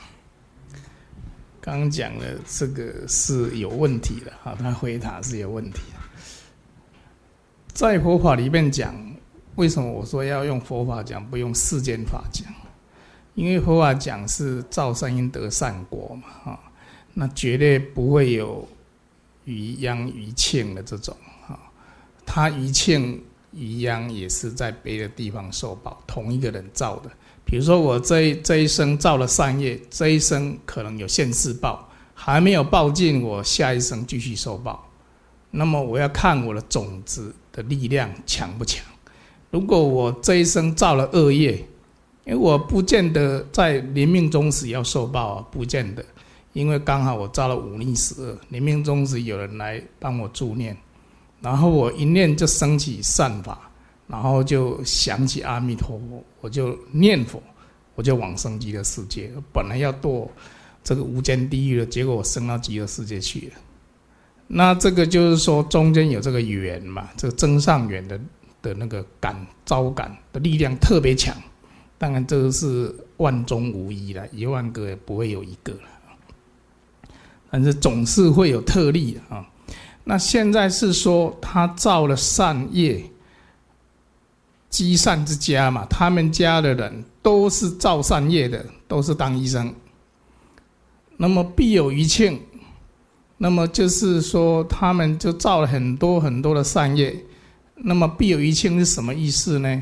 刚刚讲的这个是有问题的他回答是有问题的。在佛法里面讲，为什么我说要用佛法讲，不用世间法讲？因为佛法讲是造善因得善果嘛那绝对不会有余殃余庆的这种他余庆余殃也是在别的地方受报，同一个人造的。比如说我这一生造了善业，这一生可能有现世报，还没有报尽，我下一生继续受报。那么我要看我的种子的力量强不强。如果我这一生造了恶业，因为我不见得在临命终时要受报不见得，因为刚好我造了五逆十恶，临命终时有人来帮我助念，然后我一念就升起善法，然后就想起阿弥陀佛，我就念佛，我就往生极乐世界。本来要堕这个无间地狱的，结果我升到极乐世界去了。那这个就是说中间有这个缘嘛，这个增上缘的那个招感的力量特别强。当然这个是万中无一了，10000个也不会有一个了，但是总是会有特例的那现在是说他造了善业，积善之家嘛，他们家的人都是造善业的，都是当医生，那么必有余庆。那么就是说他们就造了很多很多的善业，那么必有余庆是什么意思呢？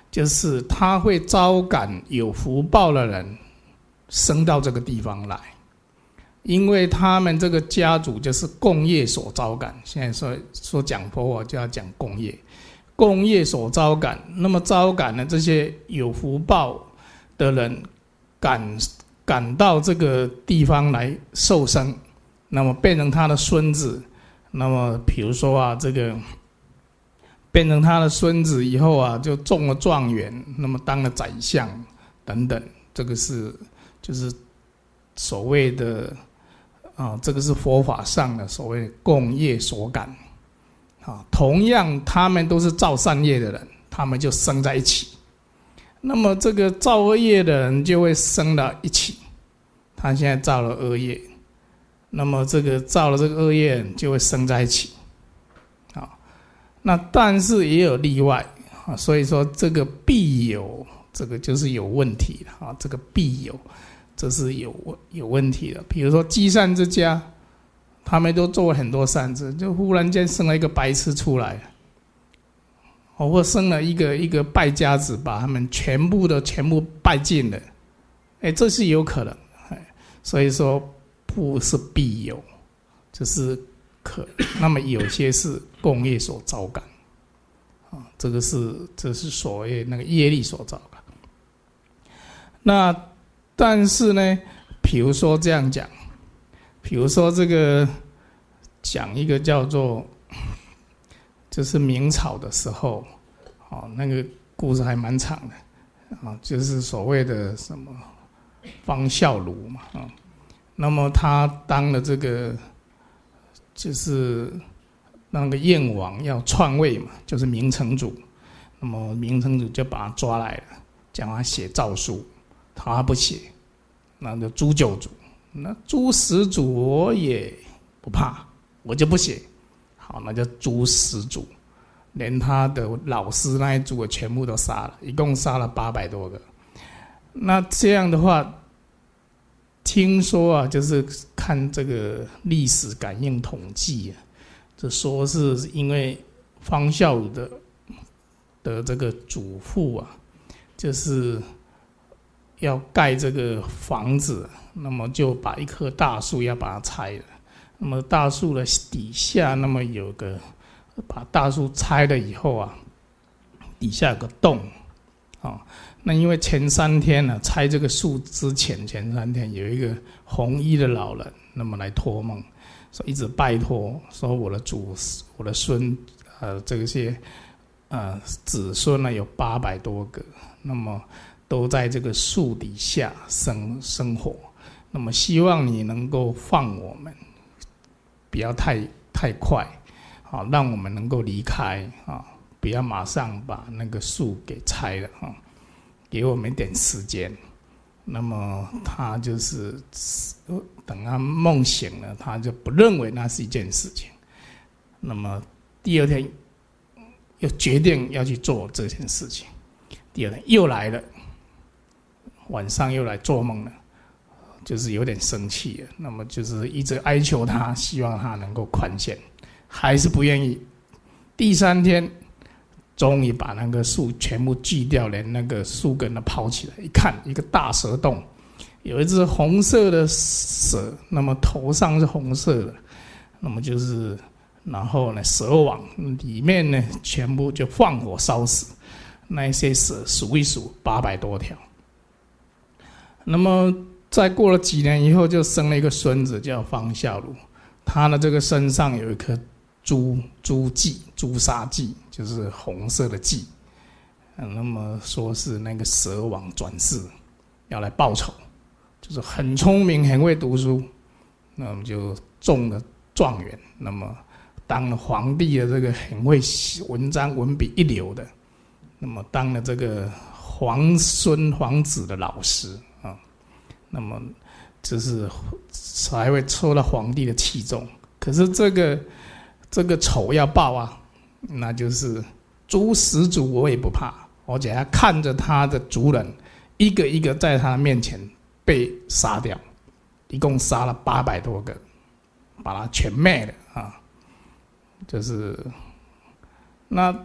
就是他会招感有福报的人生到这个地方来，因为他们这个家族就是共业所招感。现在说讲佛法就要讲共业，共业所招感，那么招感的这些有福报的人赶到这个地方来受生，那么变成他的孙子。那么比如说啊，这个变成他的孙子以后啊，就中了状元，那么当了宰相等等，这个就是所谓的这个是佛法上的所谓的共业所感。同样他们都是造善业的人，他们就生在一起。那么这个造恶业的人就会生到一起，他现在造了恶业，那么这个造了这个恶业人就会生在一起。那但是也有例外，所以说这个必有，这个就是有问题的，这个必有，这是有问题的。比如说积善之家，他们都做了很多善事，就忽然间生了一个白痴出来，或生了一个败家子，把他们全部败尽了，这是有可能。所以说不是必有，就是那么有些是共业所招感，这是所谓那个业力所招感。那但是呢，比如说这样讲，比如说这个讲一个叫做，就是明朝的时候，那个故事还蛮长的，就是所谓的什么方孝孺嘛，那么他当了这个就是那个燕王要篡位嘛，就是明成祖，那么明成祖就把他抓来了，叫他写诏书，他不写，那就诛九族。那诛十族我也不怕，我就不写。好，那就诛十族，连他的老师那一族全部都杀了，一共杀了800多个。那这样的话，听说啊，就是看这个历史感应统计啊，就说是因为方孝孺的这个祖父啊，就是要盖这个房子，那么就把一棵大树要把它拆了。那么大树的底下，那么有个把大树拆了以后啊，底下有个洞啊。那因为前3天呢，拆这个树之前3天有一个红衣的老人，那么来托梦，说一直拜托，说我的孙这些子孙呢有800多个，那么都在这个树底下生活，那么希望你能够放我们，不要太快，让我们能够离开，不要马上把那个树给拆了，给我们一点时间。那么他就是等他梦醒了，他就不认为那是一件事情。那么第2天又决定要去做这件事情。第2天又来了，晚上又来做梦了，就是有点生气了。那么就是一直哀求他，希望他能够宽限，还是不愿意。第3天。终于把那个树全部锯掉，连那个树根都抛起来，一看一个大蛇洞，有一只红色的蛇，那么头上是红色的，那么就是然后呢蛇网里面呢全部就放火烧死，那些蛇数一数800多条。那么再过了几年以后，就生了一个孙子叫方孝孺，他的这个身上有一颗朱砂记，就是红色的记，那么说是那个蛇王转世要来报仇，就是很聪明很会读书，那么就中了状元，那么当了皇帝的这个很会文章文笔一流的，那么当了这个皇子的老师啊，那么就是才会受到皇帝的器重。可是这个仇要报啊，那就是诛十族我也不怕，而且还看着他的族人一个一个在他面前被杀掉，一共杀了800多个，把他全灭了啊！就是那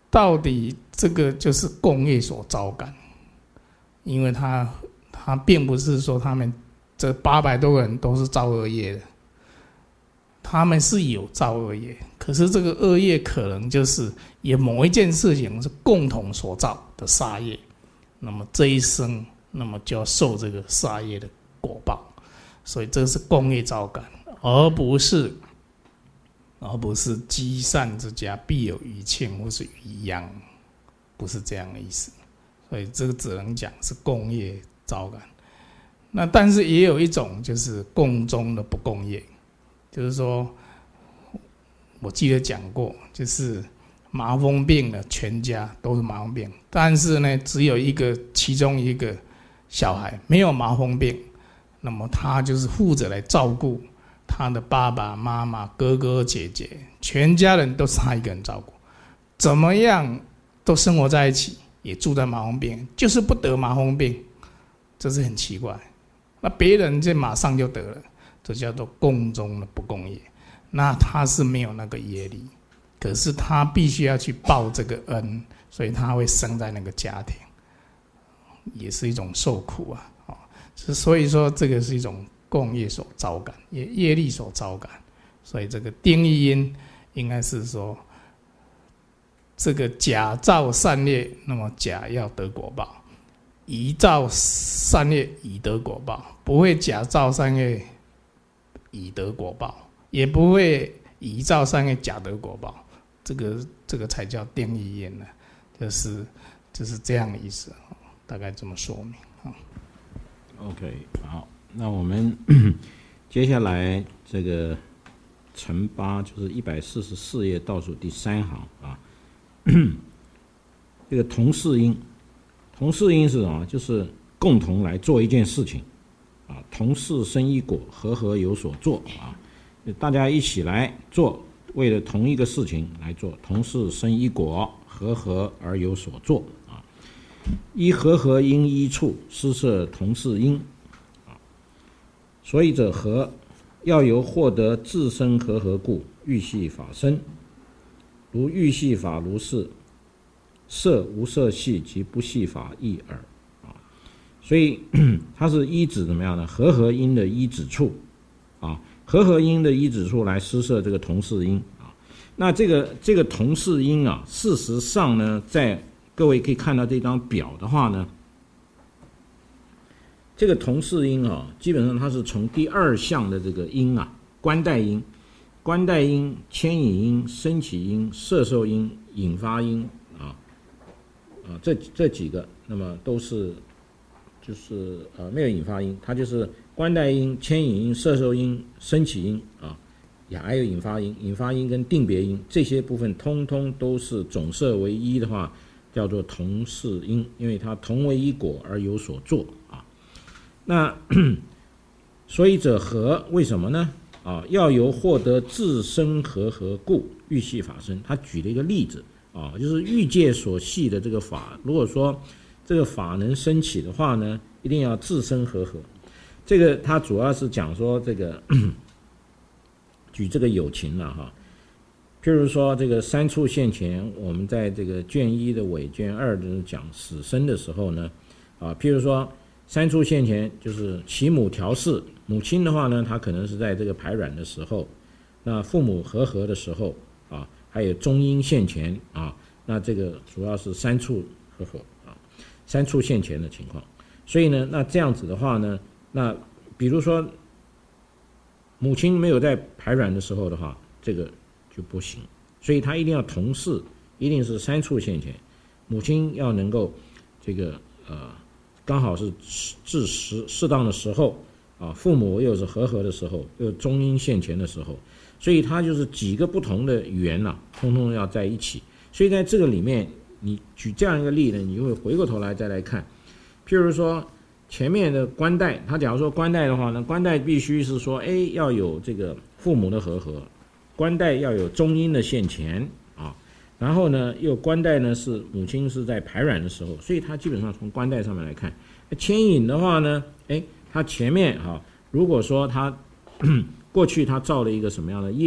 到底这个就是共业所招感，因为他并不是说他们这800多个人都是造恶业的，他们是有造恶业，可是这个恶业可能就是有某一件事情是共同所造的杀业，那么这一生，那么就要受这个杀业的果报，所以这是共业招感，而不是积善之家必有余庆或是余殃，不是这样的意思。所以这个只能讲是共业招感。那但是也有一种就是共中的不共业，就是说，我记得讲过，就是麻风病的全家都是麻风病，但是呢，只有其中一个小孩没有麻风病，那么他就是负责来照顾他的爸爸妈妈、哥哥姐姐，全家人都是他一个人照顾，怎么样都生活在一起，也住在麻风病，就是不得麻风病，这是很奇怪。那别人就马上就得了，这叫做共中的不共业。那他是没有那个业力，可是他必须要去报这个恩，所以他会生在那个家庭，也是一种受苦啊。所以说这个是一种共业所招感，业力所招感。所以这个定义因应该是说，这个甲造善业，那么甲要得果报；乙造善业，乙得果报。不会甲造善业，乙得果报，也不会乙造善业，甲得果报。这个才叫定义因呢，就是这样的意思，大概这么说明。 OK， 好，那我们接下来这个乘8就是144页倒数第3行啊。这个同事因，同事因是什么？就是共同来做一件事情啊，同事生一果，和合有所作啊，大家一起来做，为了同一个事情来做，同事生一果，和合而有所作啊。依和合因依处，施设同事因啊。所以者和，要由获得自身和合故，欲系法生。如欲系法如是，色无色系及不系法亦尔啊。所以它是依止怎么样呢？和合因的依止处啊，和合因的依止处来施设这个同事因啊。那这个同事因啊，事实上呢，在各位可以看到这张表的话呢，这个同事因啊，基本上它是从第2项的这个因啊，观待因、牵引因、升起因、摄受因、引发因啊，这几个，那么都是就是没有引发因，它就是观待因、牵引因、摄受因、升起因啊，也还有引发因跟定别因，这些部分通通都是总摄为一的话，叫做同事因，因为它同为一果而有所作啊。那所以者和，为什么呢？啊，要由获得自身和合故，欲系法生。他举了一个例子啊，就是欲界所系的这个法，如果说这个法能升起的话呢，一定要自身和合。这个他主要是讲说这个举这个有情了哈。譬如说这个3处现前，我们在这个卷1的尾卷2就是讲死生的时候呢，啊，譬如说3处现前就是其母调侍，母亲的话呢，她可能是在这个排卵的时候，那父母和合的时候啊，还有中阴现前啊，那这个主要是3处和合啊，3处现前的情况。所以呢，那这样子的话呢，那比如说母亲没有在排卵的时候的话，这个就不行，所以他一定要同事，一定是3处现前，母亲要能够这个刚好是至适当的时候啊，父母又是和合的时候，又中阴现前的时候，所以它就是几个不同的缘啊，通通要在一起。所以在这个里面，你举这样一个例呢，你就会回过头来再来看，譬如说前面的官带，他假如说官带的话呢，官带必须是说，要有这个父母的和合，官带要有中阴的现前啊，然后呢，又官带呢是母亲是在排卵的时候，所以他基本上从官带上面来看，牵引的话呢，他前面如果说他过去他造了一个什么样的业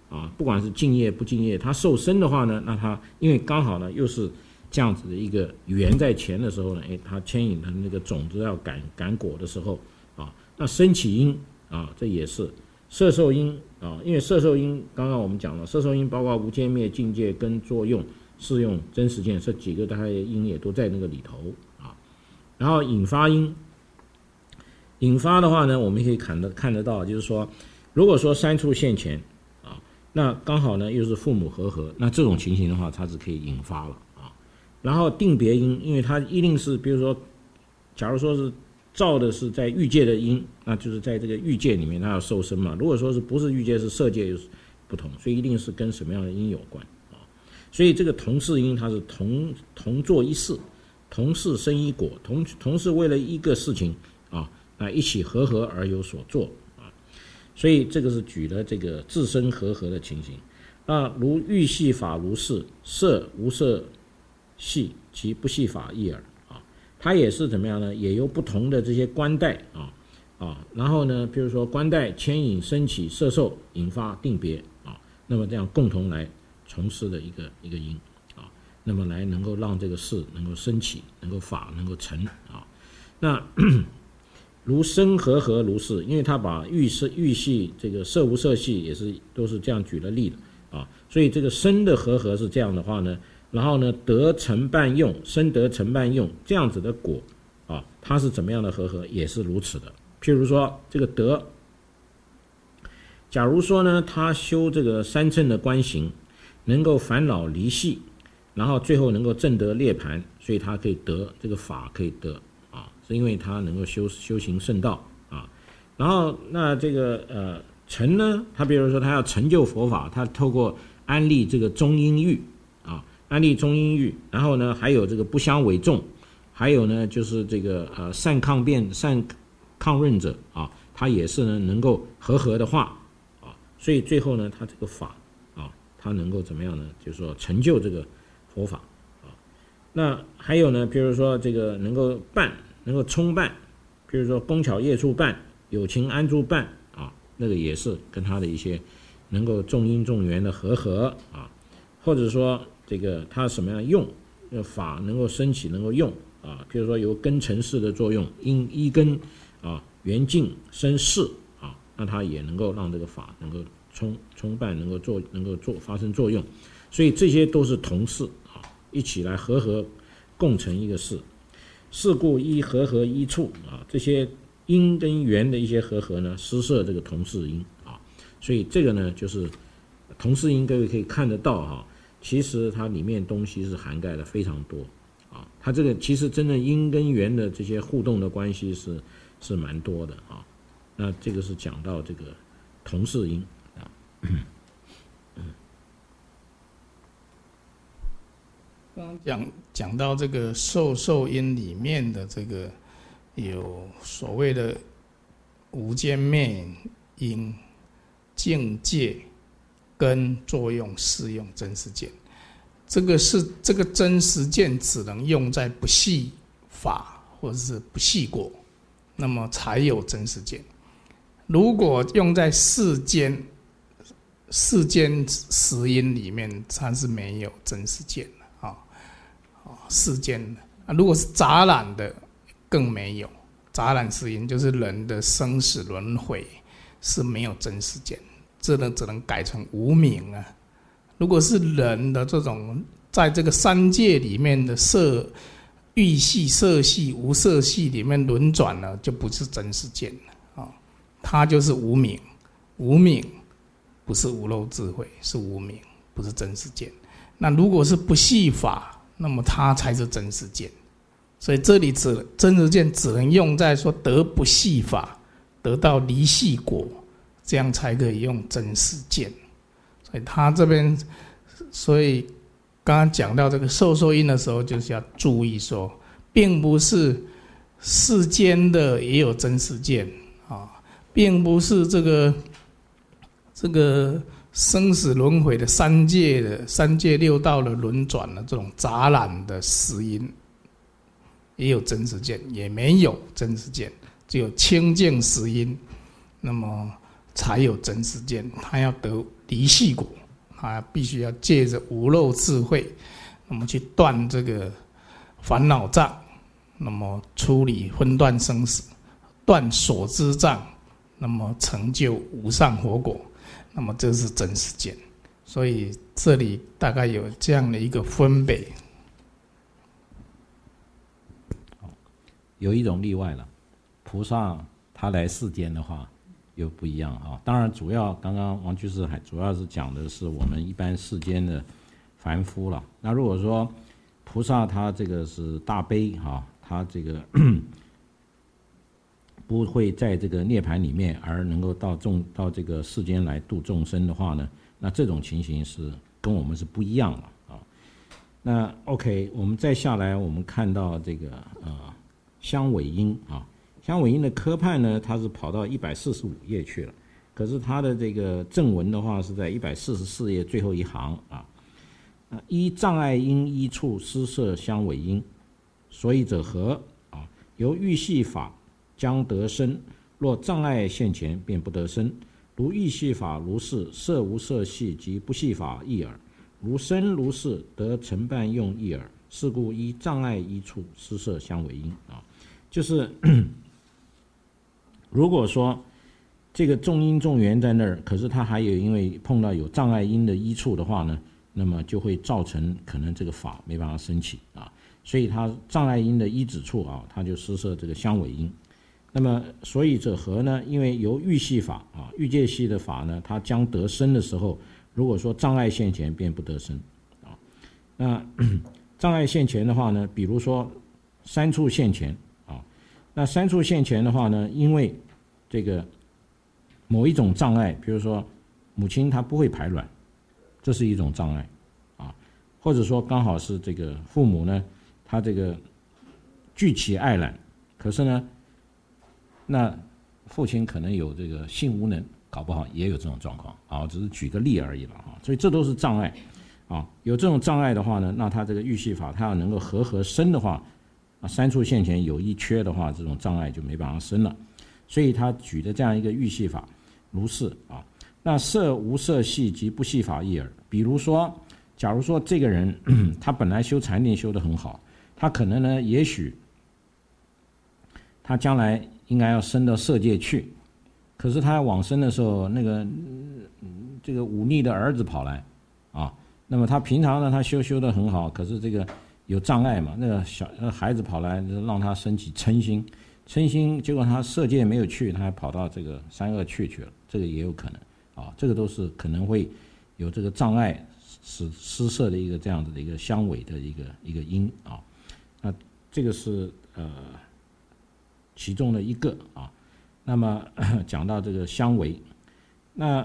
啊，不管是敬业不敬业，它受生的话呢，那它因为刚好呢又是这样子的一个缘在前的时候呢，它牵引的那个种子要感果的时候啊，那生起因啊，这也是摄受因啊，因为摄受因刚刚我们讲了，摄受因包括无间灭、境界跟作用、适用、真实见这几个大概因也都在那个里头啊。然后引发因，引发的话呢，我们可以看得到，就是说，如果说三处现前啊，那刚好呢又是父母和，那这种情形的话，它是可以引发了啊。然后定别因，因为它一定是，比如说，假如说是造的是在欲界的因，那就是在这个欲界里面它要受生嘛。如果说是不是欲界是色界，又是不同，所以一定是跟什么样的因有关啊。所以这个同事因它是同做一事，同事生一果，同是为了一个事情啊，那一起和而有所作啊。所以这个是举了这个自身和的情形。那如欲系法如是，色无色系及不系法亦尔。它也是怎么样呢？也由不同的这些观待然后呢，比如说观待牵引升起摄受引发定别啊，那么这样共同来从事的一个因啊，那么来能够让这个事能够升起，能够法能够成啊。那如生和如是，因为他把欲系这个色无色系也是都是这样举了例的啊，所以这个生的和是这样的话呢。然后呢，得成伴用，生得成伴用这样子的果啊，它是怎么样的和也是如此的。譬如说这个得，假如说呢，他修这个三乘的观行，能够烦恼离系，然后最后能够证得涅槃，所以他可以得这个法可以得啊，是因为他能够修行圣道啊。然后那这个成呢，他比如说他要成就佛法，他透过安立这个中阴欲。安立中阴欲，然后呢，还有这个不相违众，还有呢，就是这个善抗辩、善抗论者啊，他也是呢能够和的话啊，所以最后呢，他这个法啊，他能够怎么样呢？就是说成就这个佛法啊。那还有呢，比如说这个能够伴，能够充伴，比如说工巧业处伴、有情安住伴啊，那个也是跟他的一些能够众因众缘的和啊，或者说。这个它什么样用法能够升起能够用啊，比如说有根尘世的作用，因一根啊缘境生事啊，那它也能够让这个法能够充伴能够发生作用，所以这些都是同事啊，一起来和共成一个事。是故依和依处啊，这些因跟缘的一些和呢，施设这个同事因啊，所以这个呢就是同事因，各位可以看得到哈。其实它里面东西是涵盖的非常多啊，它这个其实真正因跟缘的这些互动的关系是蛮多的啊。那这个是讲到这个同事因啊。 刚刚讲到这个受因里面的这个有所谓的无间灭因、境界。跟作用、适用、真实见，这个真实见只能用在不系法或者是不系果，那么才有真实见。如果用在世间实因里面，它是没有真实见的啊。世间如果是杂染的，更没有。杂染实因就是人的生死轮回是没有真实见。这呢只能改成无明啊。如果是人的这种在这个三界里面的欲系、色系、无色系里面轮转呢，就不是真实见了啊，它就是无明。无明不是无漏智慧，是无明，不是真实见。那如果是不系法，那么它才是真实见。所以这里真实见只能用在说得不系法，得到离系果。这样才可以用真实见，所以他这边，所以刚刚讲到这个受因的时候，就是要注意说，并不是世间的也有真实见啊，并不是这个生死轮回的三界六道的轮转的这种杂染的实因，也有真实见，也没有真实见，只有清净实因。那么才有真实见，他要得离系果，他必须要借着无漏智慧，那么去断这个烦恼障，那么处理分段生死，断所知障，那么成就无上佛果，那么这是真实见。所以这里大概有这样的一个分别。 有一种例外了，菩萨他来世间的话又不一样啊。当然，主要刚刚王居士还主要是讲的是我们一般世间的凡夫了。那如果说菩萨他这个是大悲啊，他这个不会在这个涅槃里面而能够到这个世间来度众生的话呢，那这种情形是跟我们是不一样的啊。那 OK， 我们再下来，我们看到这个香尾音啊，香尾音的科判呢，它是跑到145页去了，可是它的这个正文的话是在144页最后一行啊。依障碍因依处施设香尾音，所以者何啊？由欲系法将得生，若障碍现前，便不得生。如欲系法如是，色无色系及不系法亦尔。如生如是，得成办用亦尔。是故依障碍依处施设香尾音啊，就是如果说这个重因重缘在那儿，可是它还有因为碰到有障碍因的依处的话呢，那么就会造成可能这个法没办法升起啊，所以它障碍因的依止处啊，它就施设这个香尾音。那么所以者何呢？因为由欲系法啊，欲界系的法呢，它将得生的时候，如果说障碍现前，便不得生啊。那障碍现前的话呢，比如说三处现前啊，那三处现前的话呢，因为这个某一种障碍，比如说母亲她不会排卵，这是一种障碍啊，或者说刚好是这个父母呢，他这个具起爱染，可是呢，那父亲可能有这个性无能，搞不好也有这种状况啊，只是举个例而已了啊，所以这都是障碍啊。有这种障碍的话呢，那他这个欲系法，他要能够合生的话，啊，三处现前有一缺的话，这种障碍就没办法生了。所以他举的这样一个欲系法，如是啊。那色无色系及不系法亦尔。比如说，假如说这个人他本来修禅定修得很好，他可能呢，也许他将来应该要升到色界去，可是他要往生的时候，那个这个忤逆的儿子跑来啊，那么他平常呢，他修得很好，可是这个有障碍嘛，那个孩子跑来让他升起嗔心，结果他色界没有去，他还跑到这个三恶趣去了，这个也有可能啊，这个都是可能会有这个障碍施设的一个这样子的一个香尾的一个因啊，那这个是其中的一个啊。那么讲到这个香尾，那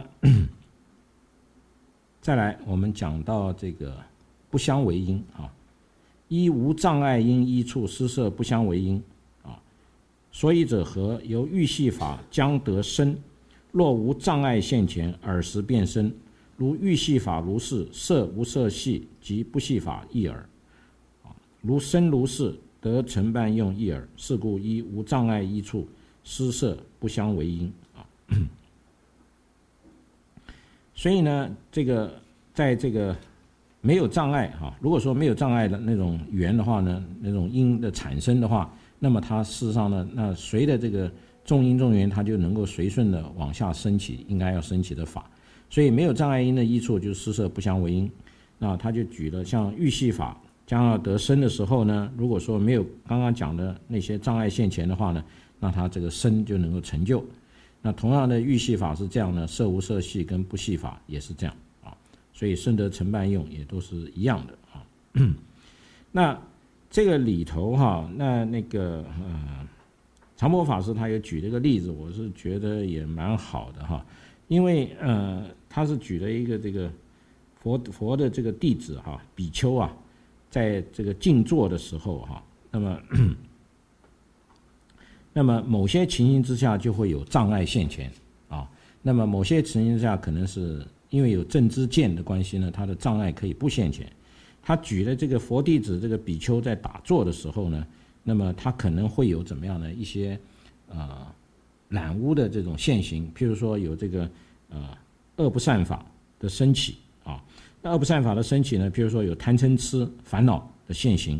再来我们讲到这个不相违因啊，依无障碍因依处施设不相违因啊，所以者何？由欲系法将得生，若无障碍现前，尔时便生。如欲系法如是，色无色系及不系法亦尔。如生如是，得成办用亦尔。是故依无障碍依处施设不相违因啊。所以呢，这个在这个没有障碍哈，如果说没有障碍的那种缘的话呢，那种因的产生的话，那么它事实上呢，那随着这个众因众缘，它就能够随顺的往下升起应该要升起的法。所以没有障碍因的依处就是施设不相违因。那他就举了像欲系法将要得生的时候呢，如果说没有刚刚讲的那些障碍现前的话呢，那他这个生就能够成就。那同样的欲系法是这样呢，色无色系跟不系法也是这样啊，所以生得成办用也都是一样的啊。那这个里头哈，那个长波法师他也举了一个例子，我是觉得也蛮好的哈，因为他是举了一个这个佛的这个弟子哈，比丘啊，在这个静坐的时候哈，那么某些情形之下就会有障碍现前啊，那么某些情形之下可能是因为有正知见的关系呢，他的障碍可以不现前。他举了这个佛弟子这个比丘在打坐的时候呢，那么他可能会有怎么样的一些染污的这种现行，譬如说有这个恶不善法的升起啊。那恶不善法的升起呢，譬如说有贪嗔痴烦恼的现行。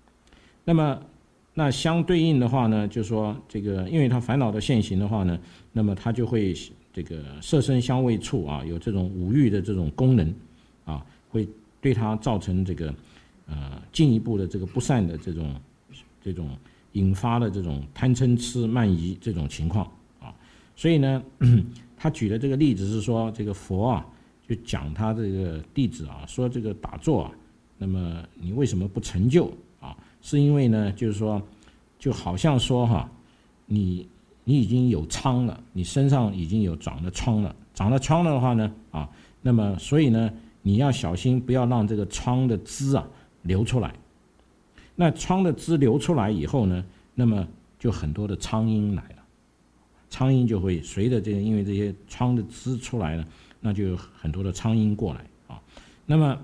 那相对应的话呢，就是说这个，因为它烦恼的现行的话呢，那么它就会这个色身香味触啊，有这种五欲的这种功能啊，会对它造成这个进一步的这个不善的这种引发的这种贪嗔痴慢疑这种情况啊。所以呢，他举的这个例子是说，这个佛啊就讲他这个弟子啊，说这个打坐啊，那么你为什么不成就啊？是因为呢，就是说，就好像说哈，你已经有疮了，你身上已经有长了疮了，长了疮了的话呢，啊，那么所以呢，你要小心不要让这个疮的汁啊流出来。那疮的汁流出来以后呢，那么就很多的苍蝇来了，苍蝇就会随着这个，因为这些疮的汁出来了，那就有很多的苍蝇过来啊。那么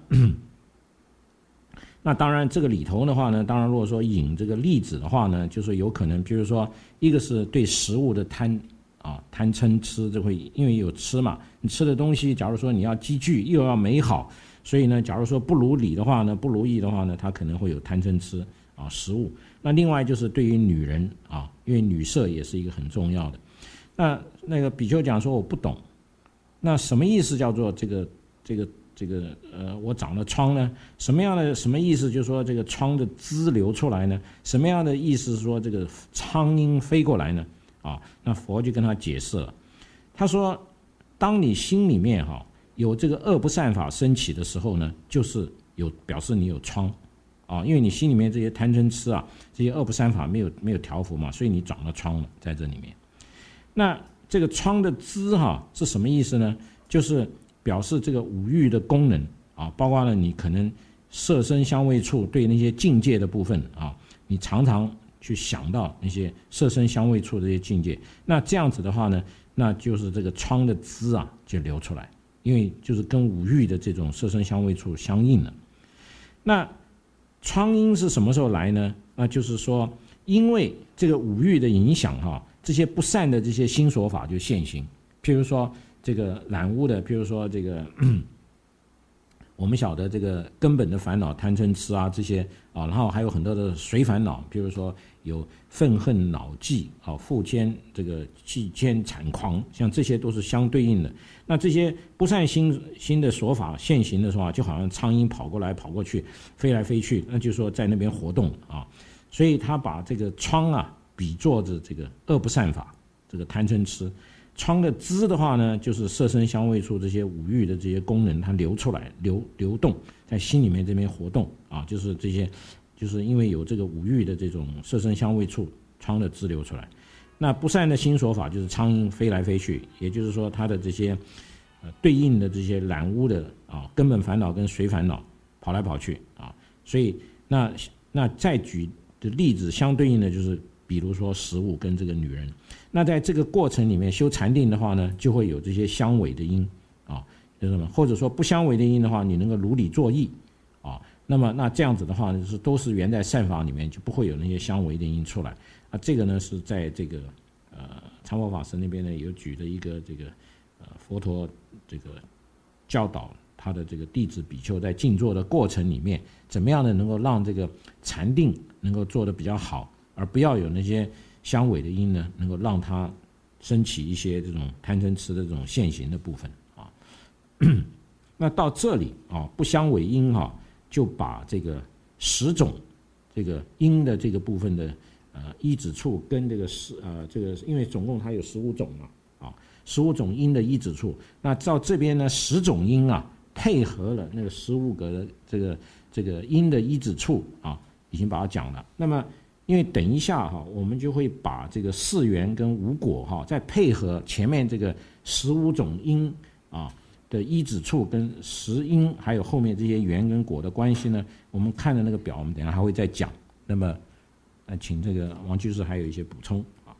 那当然，这个里头的话呢，当然如果说引这个例子的话呢，就是有可能，比如说一个是对食物的贪嗔痴，这会因为有吃嘛，你吃的东西，假如说你要积聚又要美好，所以呢，假如说不如理的话呢，不如意的话呢，它可能会有贪嗔痴啊食物。那另外就是对于女人啊，因为女色也是一个很重要的。那个比丘讲说我不懂，那什么意思叫做这个我长了疮呢？什么意思？就是说这个疮的汁流出来呢？什么样的意思？是说这个苍蝇飞过来呢？啊，那佛就跟他解释了。他说，当你心里面有这个恶不善法升起的时候呢，就是表示你有疮啊，因为你心里面这些贪嗔痴啊，这些恶不善法没有调伏嘛，所以你长了疮了在这里面。那这个疮的汁是什么意思呢？就是表示这个五欲的功能啊，包括了你可能色身香味触对那些境界的部分啊，你常常去想到那些色身香味触的这些境界，那这样子的话呢，那就是这个疮的汁啊就流出来，因为就是跟五欲的这种色身香味触相应了。那疮因是什么时候来呢？那就是说，因为这个五欲的影响这些不善的这些心所法就现行，譬如说这个染污的，譬如说这个我们晓得这个根本的烦恼贪嗔痴啊这些啊，然后还有很多的随烦恼，譬如说有愤恨恼忌啊、复坚这个忌坚谄狂，像这些都是相对应的。那这些不善心的所法现行的时候就好像苍蝇跑过来跑过去，飞来飞去，那就是说在那边活动啊。所以他把这个疮啊比作着这个恶不善法，这个贪嗔痴。疮的汁的话呢，就是色身香味触这些五欲的这些功能，它流出来流动在心里面这边活动啊，就是这些，就是因为有这个五欲的这种色身香味触，疮的汁流出来。那不善的心所法就是苍蝇飞来飞去，也就是说它的这些对应的这些染污的啊根本烦恼跟随烦恼跑来跑去啊，所以那再举的例子相对应的就是比如说食物跟这个女人。那在这个过程里面修禅定的话呢，就会有这些相违的因啊，就是什么，或者说不相违的因的话，你能够如理作意啊，那这样子的话呢，就是都是缘在善法里面，就不会有那些相违的因出来啊。这个呢是在这个长佛法师那边呢有举的一个这个佛陀这个教导他的这个弟子比丘在静坐的过程里面，怎么样的能够让这个禅定能够做得比较好，而不要有那些相违的因呢，能够让它升起一些这种贪嗔痴的这种现行的部分啊。那到这里啊，不相违因就把这个10种这个因的这个部分的依止处跟这个这个，因为总共它有15种嘛啊，15种因的依止处。那到这边呢，10种因配合了那个15个的这个因的依止处啊，已经把它讲了。那么因为等一下我们就会把这个4缘跟5果再配合前面这个15种因的依止处跟10因，还有后面这些缘跟果的关系呢，我们看的那个表，我们等一下还会再讲。那么请这个王居士还有一些补充啊。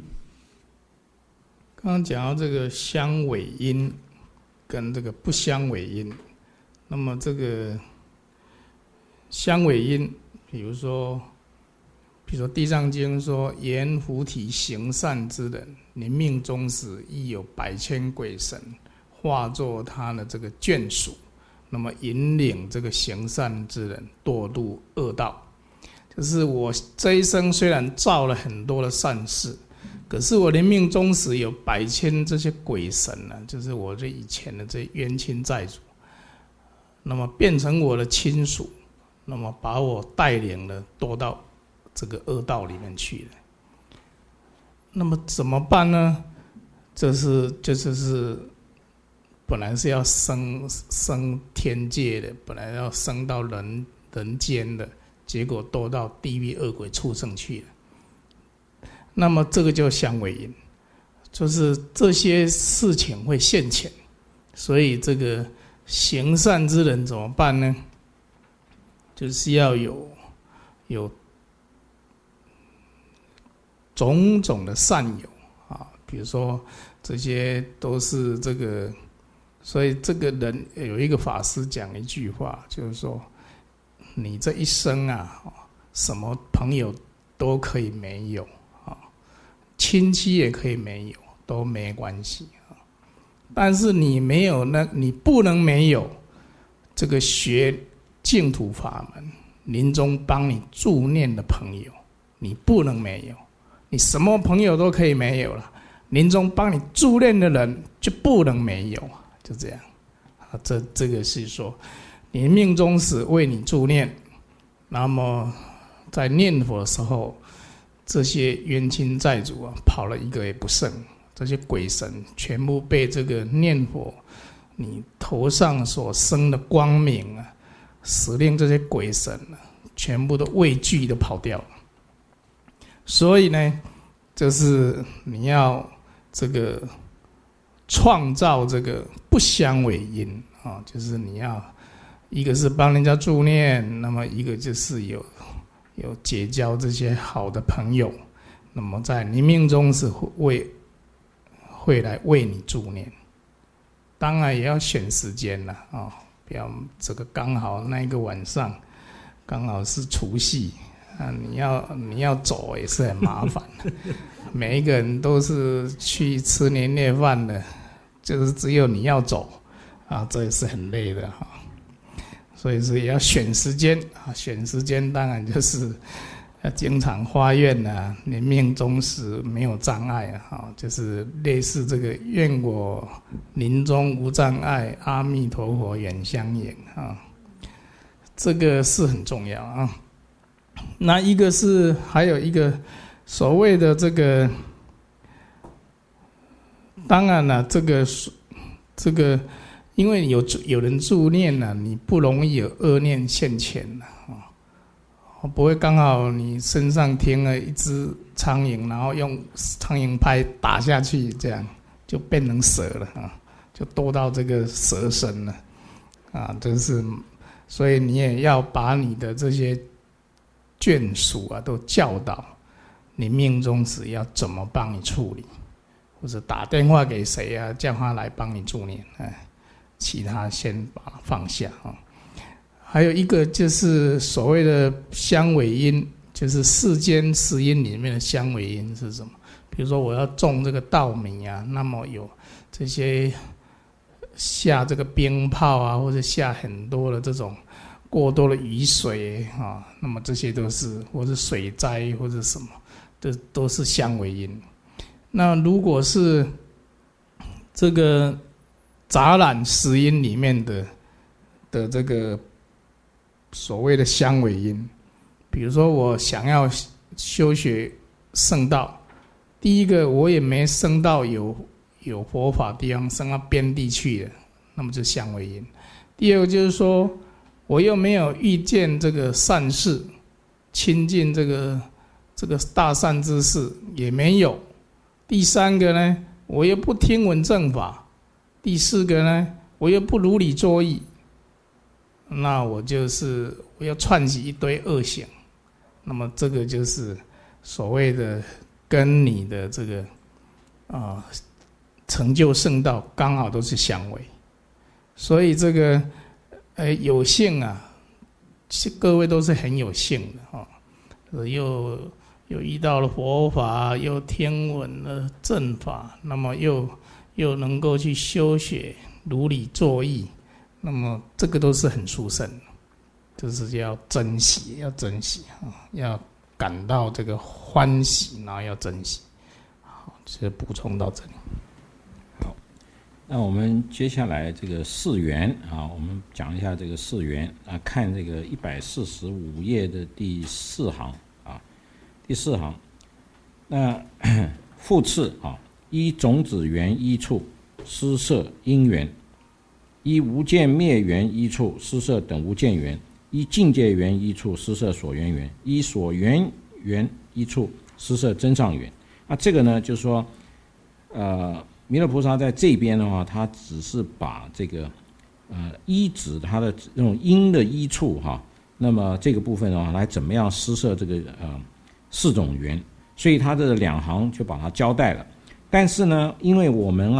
刚刚讲到这个相违因跟这个不相违因，那么这个相违因，比如说比如说《地藏经》说：“言菩提行善之人，临命终时亦有百千鬼神化作他的这个眷属，那么引领这个行善之人堕入恶道。”就是我这一生虽然造了很多的善事，可是我临命终时有百千这些鬼神呢，就是我这以前的这冤亲债主，那么变成我的亲属，那么把我带领了堕到这个恶道里面去了。那么怎么办呢？就是本来是要升天界的，本来要升到人间的，结果堕到地狱恶鬼畜生去了。那么这个就相违因，就是这些事情会现前，所以这个行善之人怎么办呢？就是要有种种的善友啊，比如说这些都是这个，所以这个人有一个法师讲一句话，就是说，你这一生啊，什么朋友都可以没有啊，亲戚也可以没有，都没关系啊，但是你没有你不能没有这个学净土法门，临终帮你助念的朋友，你不能没有。你什么朋友都可以没有了，临终帮你助念的人就不能没有，就这样。这个是说，你命终时为你助念，那么在念佛的时候，这些冤亲债主啊，跑了一个也不剩，这些鬼神全部被这个念佛你头上所生的光明啊，使令这些鬼神啊，全部都畏惧的跑掉了。所以呢，就是你要这个创造这个不相违因啊，就是你要一个是帮人家助念，那么一个就是有结交这些好的朋友，那么在你命中是会来为你助念，当然也要选时间了啊，不要这个刚好那一个晚上刚好是除夕。你要走也是很麻烦的，每一个人都是去吃年夜饭的，就是只有你要走啊，这也是很累的哈。所以是也要选时间啊，选时间当然就是要经常发愿啊，临命终时没有障碍啊，就是类似这个愿我临终无障碍，阿弥陀佛远相迎啊，这个是很重要啊。那一个是还有一个所谓的这个，当然了，这个，因为有人助念了，你不容易有恶念现前了啊，不会刚好你身上停了一只苍蝇，然后用苍蝇拍打下去，这样就变成蛇了啊，就堕到这个蛇身了啊，就是，所以你也要把你的这些眷属啊，都教导你命中时要怎么帮你处理，或者打电话给谁啊，叫他来帮你助念，其他先把它放下啊。还有一个就是所谓的相违因，就是世间十因里面的相违因是什么？比如说我要种这个稻米啊，那么有这些下这个冰炮啊，或者下很多的这种过多的雨水啊，那么这些都是或是水灾或者什么，这都是相违因。那如果是这个杂染十因里面的这个所谓的相违因，比如说我想要修学圣道，第一个我也没升到有佛法地方，升到边地去了，那么就相违因。第二个就是说，我又没有遇见这个善事，亲近这个大善之事也没有。第三个呢，我又不听闻正法。第四个呢，我又不如理作意，那我要串起一堆恶行，那么这个就是所谓的跟你的这个成就圣道刚好都是相违。所以这个有幸啊，各位都是很有幸的又有依道的佛法，有天文的正法，那么又能够去修学如理作意，那么这个都是很殊胜的，就是要珍惜，要感到这个欢喜，然后要珍惜。好，就补充到这里。 好，那我们接下来这个四缘啊，我们讲一下这个四缘啊，看这个145页的第4行啊，第4行，那复次啊，依种子缘依处施设因缘，依无间灭缘依处施设等无间缘，依境界缘依处施设所缘缘，依所缘缘依处施设真上缘。那这个呢，就是说，弥勒菩萨在这边的话，他只是把这个依止他的那种因的依处哈，那么这个部分的话，来怎么样施设这个4种缘，所以他这2行就把它交代了。但是呢，因为我们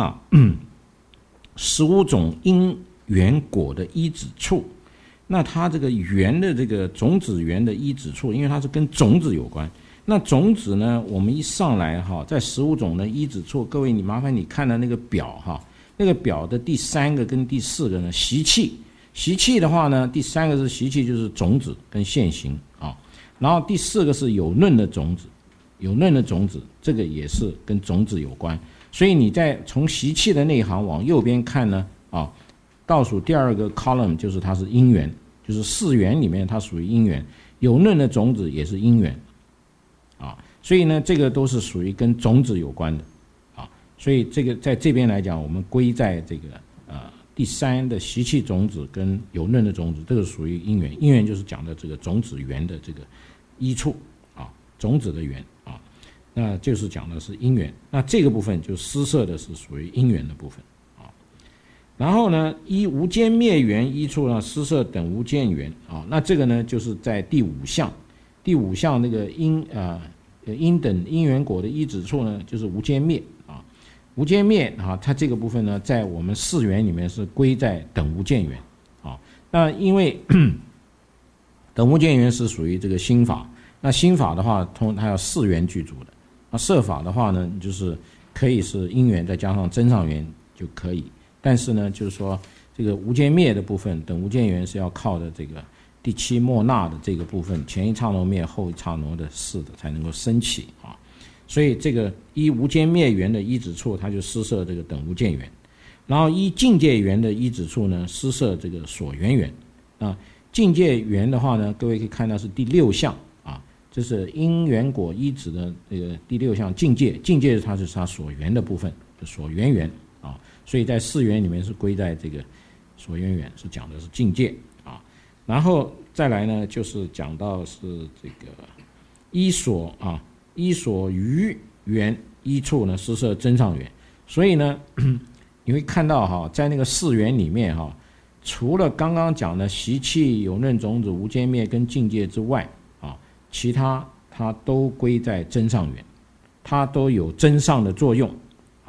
15种因缘果的依止处，那它这个缘的这个种子缘的依止处，因为它是跟种子有关。那种子呢，我们一上来在15种的依止处，各位你麻烦你看的那个表那个表的第3个跟第4个呢，习气的话呢，第3个是习气，就是种子跟现行啊，然后第4个是有嫩的种子，这个也是跟种子有关。所以你在从习气的那一行往右边看呢，倒数第2个 column 就是它是因缘，就是4缘里面它属于因缘，有嫩的种子也是因缘所以呢，这个都是属于跟种子有关的所以这个在这边来讲，我们归在这个第3的习气种子跟有嫩的种子，这个属于因缘。因缘就是讲的这个种子缘的这个依处种子的缘那就是讲的是因缘。那这个部分就施设的是属于因缘的部分然后呢，依无间灭缘依处呢，施设等无间缘那这个呢，就是在第5项那个因等因缘果的依止处呢，就是无间灭无间灭它这个部分呢，在我们4缘里面是归在等无间缘那因为等无间缘是属于这个心法，那心法的话，它要4缘具足的。那摄法的话呢，就是可以是因缘再加上真上缘就可以，但是呢，就是说这个无间灭的部分，等无间缘是要靠的这个第7末那的这个部分，前一刹那灭后一刹那的事的才能够升起所以这个依无间灭缘的依止处，它就施设这个等无间缘，然后依境界缘的依止处呢，施设这个所缘缘境界缘的话呢，各位可以看到是第6项这是因缘果依止的这个第6项境界它是它所缘的部分，所缘缘所以在4缘里面是归在这个所缘缘，是讲的是境界然后再来呢，就是讲到是这个依所余缘依处呢，施设真上缘。所以呢，你会看到在那个4缘里面除了刚刚讲的习气、有嫩种子、无间灭跟境界之外其他它都归在真上缘，它都有真上的作用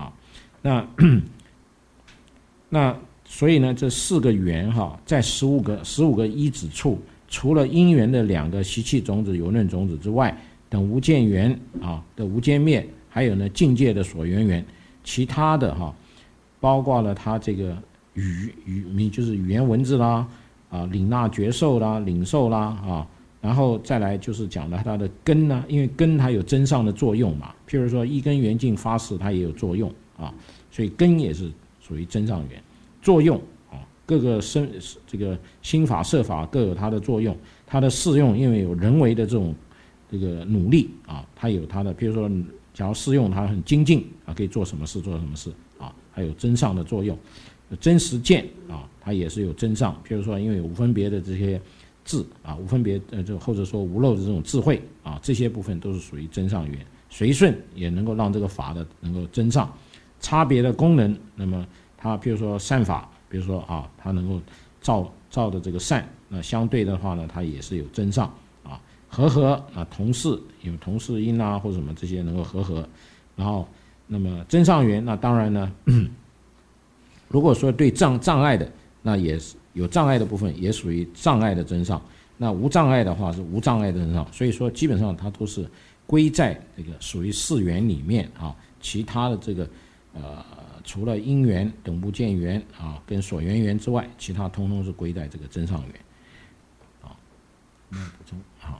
那所以呢，这4个缘在15个依止处，除了因缘的2个习气种子、有嫩种子之外，等无间缘的无间灭，还有呢境界的所缘缘，其他的包括了它这个就是语言文字啦领纳觉受啦、领受啦然后再来就是讲了它的根因为根它有真上的作用嘛，譬如说一根圆净发誓，它也有作用所以根也是属于真上缘作用各个这个心法摄法各有它的作用，它的适用因为有人为的这种这个努力它有它的，譬如说假如适用它很精进可以做什么事还有真上的作用，真实见它也是有真上，譬如说因为有无分别的这些智无分别或者说无漏的这种智慧这些部分都是属于真上缘，随顺也能够让这个法的能够真上，差别的功能，那么它譬如说善法，比如说它能够造的这个善，那相对的话呢，它也是有真上和同事有同事因或者什么这些能够和，然后那么真上缘，那当然呢如果说对障碍的，那也是有障碍的部分也属于障碍的真上，那无障碍的话是无障碍的真上，所以说基本上它都是归在这个属于四缘里面啊，其他的这个除了因缘、等无间缘啊跟所缘缘之外，其他通通是归在这个真上缘。啊，没有补充。好，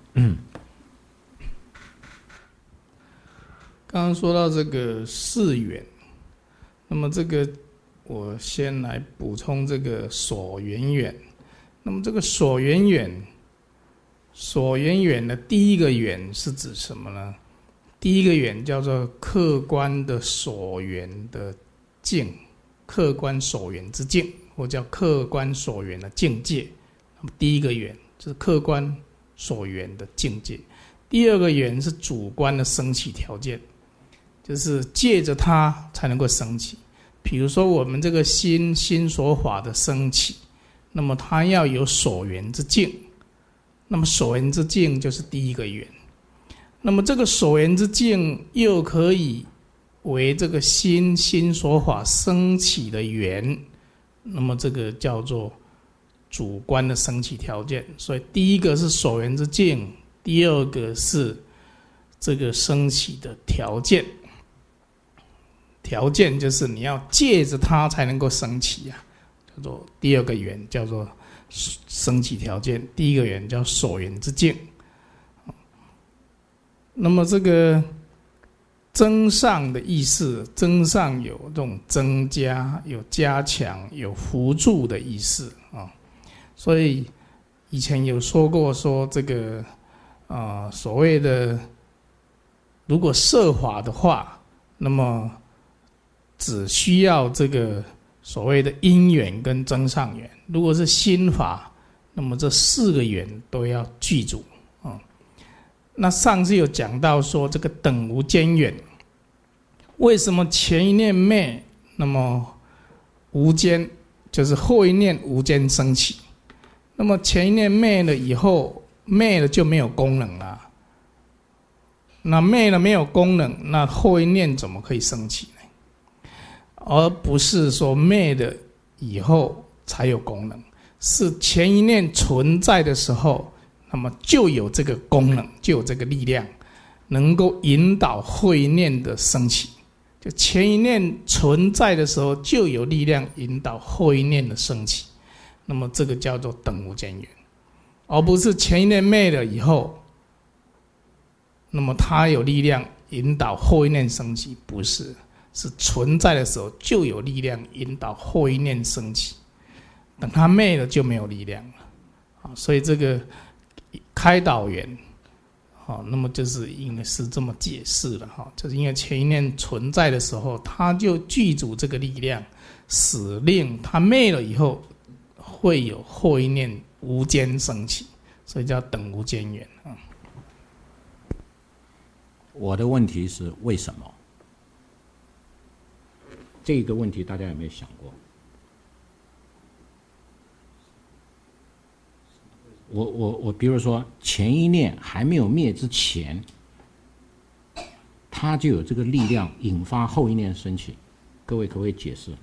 刚刚说到这个四缘，那么这个我先来补充这个所缘缘。那么这个所缘缘，所缘缘的第一个缘是指什么呢？第一个缘叫做客观的所缘的境，客观所缘之境，或叫客观所缘的境界。那么第一个缘就是客观所缘的境界。第二个缘是主观的升起条件，就是借着它才能够升起。比如说我们这个心所法的升起，那么它要有所缘之境，那么所缘之境就是第一个缘。那么这个所缘之境又可以为这个心所法升起的缘，那么这个叫做主观的升起条件。所以第一个是所缘之境，第二个是这个升起的条件。条件就是你要借着它才能够升起啊，叫做第二个缘叫做升起条件，第一个缘叫所缘之境。那么这个增上的意思，增上有这种增加、有加强、有辅助的意思啊。所以以前有说过，说这个所谓的如果摄法的话，那么只需要这个所谓的因缘跟增上缘。如果是心法，那么这四个缘都要具足啊。那上次有讲到说这个等无间缘，为什么前一念灭，那么无间就是后一念无间升起？那么前一念灭了以后，灭了就没有功能了。那灭了没有功能，那后一念怎么可以升起呢？而不是说灭了以后才有功能，是前一念存在的时候，那么就有这个功能，就有这个力量，能够引导后一念的升起。就前一念存在的时候，就有力量引导后一念的升起。那么这个叫做等无间缘，而不是前一念灭了以后，那么它有力量引导后一念升起，不是，是存在的时候就有力量引导后一念升起，等它灭了就没有力量了。所以这个开导缘，那么就是应该是这么解释了，就是因为前一念存在的时候，它就具足这个力量，使令它灭了以后会有后一念无间升起，所以叫等无间缘。 我的问题是为什么？这个问题大家有没有想过？我比如说前一念还没有灭之前，它就有这个力量引发后一念升起，各位可不可以解释？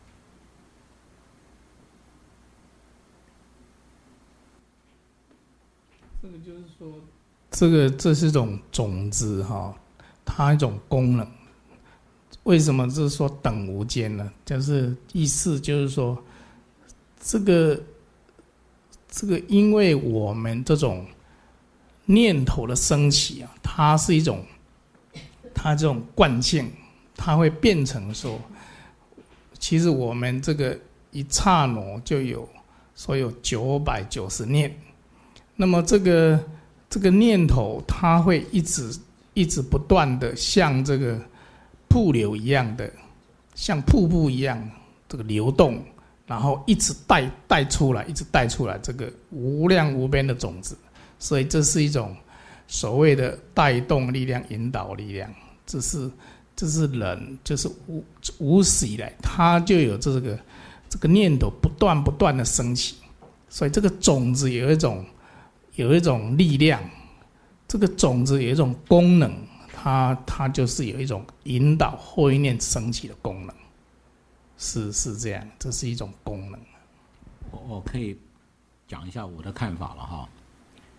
这个就是说，这是一种种子它一种功能。为什么是说等无间呢？就是意思就是说，这个因为我们这种念头的升起它是一种，它这种惯性，它会变成说，其实我们这个一刹那就有所有990念，那么这个念头它会一直不断的像这个瀑流一样的，像瀑布一样这个流动，然后一直带出来，一直带出来这个无量无边的种子。所以这是一种所谓的带动力量、引导力量。这是人，就是无始以来他就有这个念头不断的升起，所以这个种子有一种力量，这个种子有一种功能，它就是有一种引导后一念升起的功能，是这样，这是一种功能。 我可以讲一下我的看法了哈。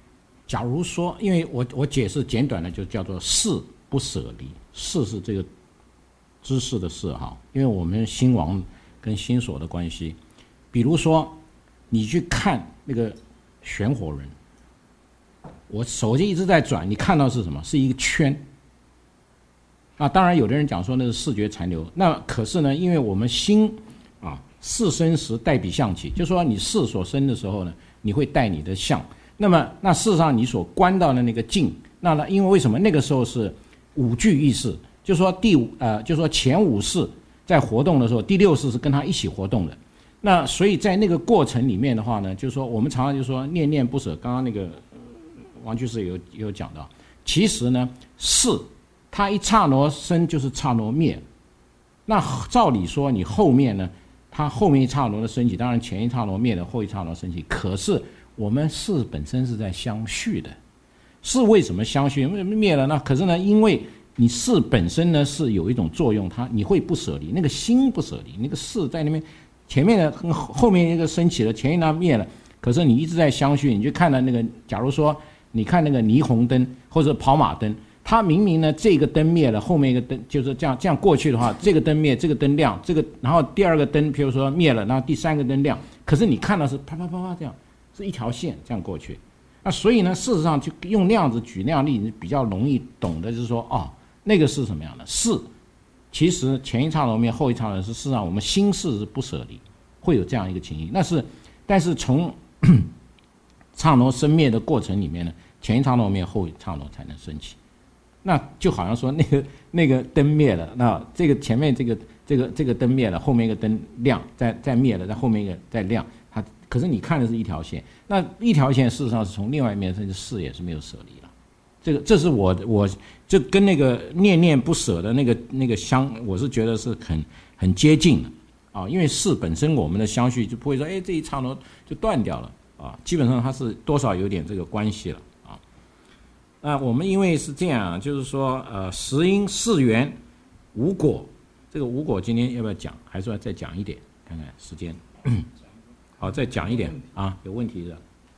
假如说，因为我解释简短的就叫做事不舍离，事是这个知识的事哈，因为我们心王跟心所的关系。比如说你去看那个旋火人，我手机一直在转，你看到是什么？是一个圈。当然有的人讲说那是视觉残留，那可是呢，因为我们心事生时带彼象起，就是说你事所生的时候呢，你会带你的相。那事实上你所观到的那个境，那因为为什么那个时候是五具意识，就是说就是说前五识在活动的时候，第六识是跟他一起活动的。那所以在那个过程里面的话呢，就是说我们常常就说念念不舍。刚刚那个王居士有讲到，其实呢事它一刹那生就是刹那灭。那照理说你后面呢，它后面一刹那的升起，当然前一刹那灭了，后一刹那升起。可是我们事本身是在相续的，事为什么相续？灭了呢？可是呢，因为你事本身呢是有一种作用，你会不舍离，那个心不舍离，那个事在那边前面的跟后面一个升起了，前一那灭了，可是你一直在相续。你就看到那个，假如说你看那个霓虹灯或者跑马灯，它明明呢这个灯灭了，后面一个灯就是这样过去的话，这个灯灭，这个灯亮，然后第二个灯譬如说灭了，然后第三个灯亮，可是你看到是啪啪啪啪这样，是一条线这样过去。那所以呢，事实上就用那样子举那样例子比较容易懂的，就是说那个是什么样的事？其实前一刹那灭，后一刹那是事实上我们心事是不舍离，会有这样一个情形。但是从刹那生灭的过程里面呢，前一刹那灭，后一刹那才能升起。那就好像说那个灯灭了，那这个前面这个灯灭了，后面一个灯亮，再灭了，在后面一个再亮，可是你看的是一条线，那一条线事实上是从另外一面，甚至事也是没有舍离了。这是我这跟那个念念不舍的那个相，我是觉得是很接近的因为事本身我们的相续就不会说这一刹那就断掉了基本上它是多少有点这个关系了那我们因为是这样，就是说十因四缘无果，这个无果今天要不要讲？还是要再讲一点？看看时间。好，再讲一点有问题的。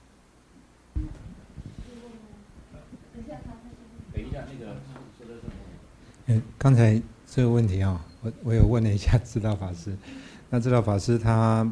等一下，那个说的什么？ 刚才这个问题我有问了一下知道法师，那知道法师他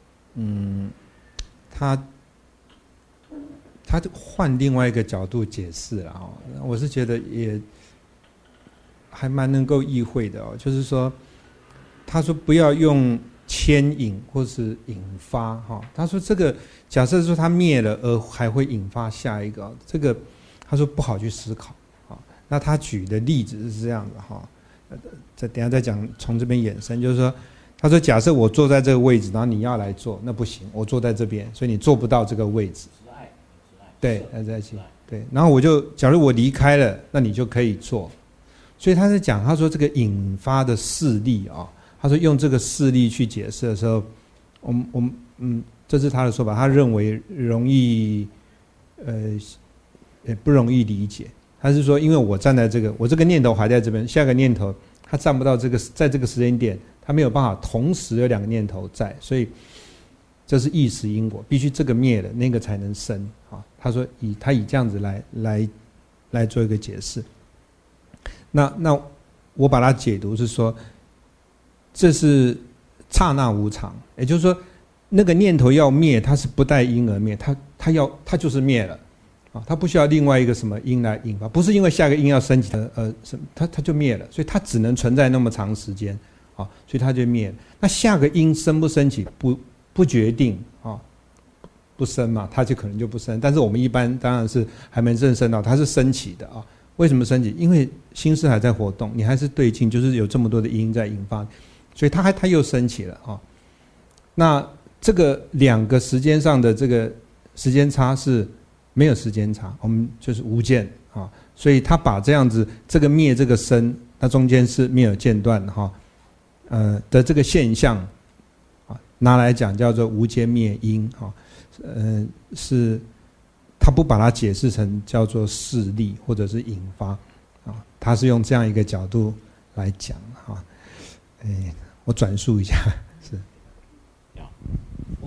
换另外一个角度解释了我是觉得也还蛮能够意会的就是说，他说不要用牵引或是引发他说这个假设说他灭了而还会引发下一个这个他说不好去思考那他举的例子是这样的等一下再讲，从这边衍生，就是说他说假设我坐在这个位置，然后你要来坐，那不行，我坐在这边，所以你坐不到这个位置。对，在一起。对，然后假如我离开了，那你就可以坐。所以他是讲，他说这个引发的势力他说用这个势力去解释的时候，这是他的说法，他认为容易也不容易理解。他是说，因为我站在我这个念头还在这边，下个念头他站不到在这个时间点，他没有办法同时有两个念头在，所以这是意识因果，必须这个灭了，那个才能生他说他以这样子来做一个解释。那我把它解读是说，这是刹那无常，也就是说，那个念头要灭，它是不带因而灭，它就是灭了它不需要另外一个什么因来引发，不是因为下个因要升起它就灭了，所以它只能存在那么长时间所以它就灭了。那下个因升不升起不决定不生嘛，它就可能就不生。但是我们一般当然是还没正升到，它是升起的为什么升起？因为心识还在活动，你还是对境，就是有这么多的因在引发，所以它又升起了那这个两个时间上的这个时间差是没有时间差，我们就是无间所以他把这样子这个灭这个生，那中间是没有间断的这个现象拿来讲叫做无间灭因是他不把它解释成叫做势力或者是引发他是用这样一个角度来讲我转述一下是。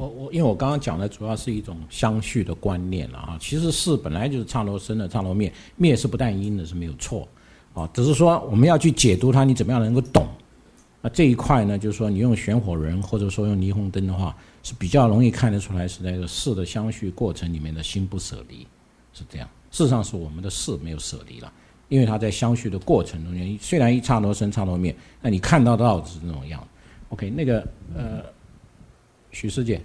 因为我刚刚讲的主要是一种相续的观念了啊。其实事本来就是刹那生的刹那灭，灭是不但因的，是没有错啊。只是说我们要去解读它，你怎么样能够懂？这一块呢，就是说你用玄火人或者说用霓虹灯的话，是比较容易看得出来是那个事的相续过程里面的心不舍离，是这样。事实上是我们的事没有舍离了，因为它在相续的过程中间，虽然一刹那生刹那灭，那你看到的是那种样。OK， 那个许师姐，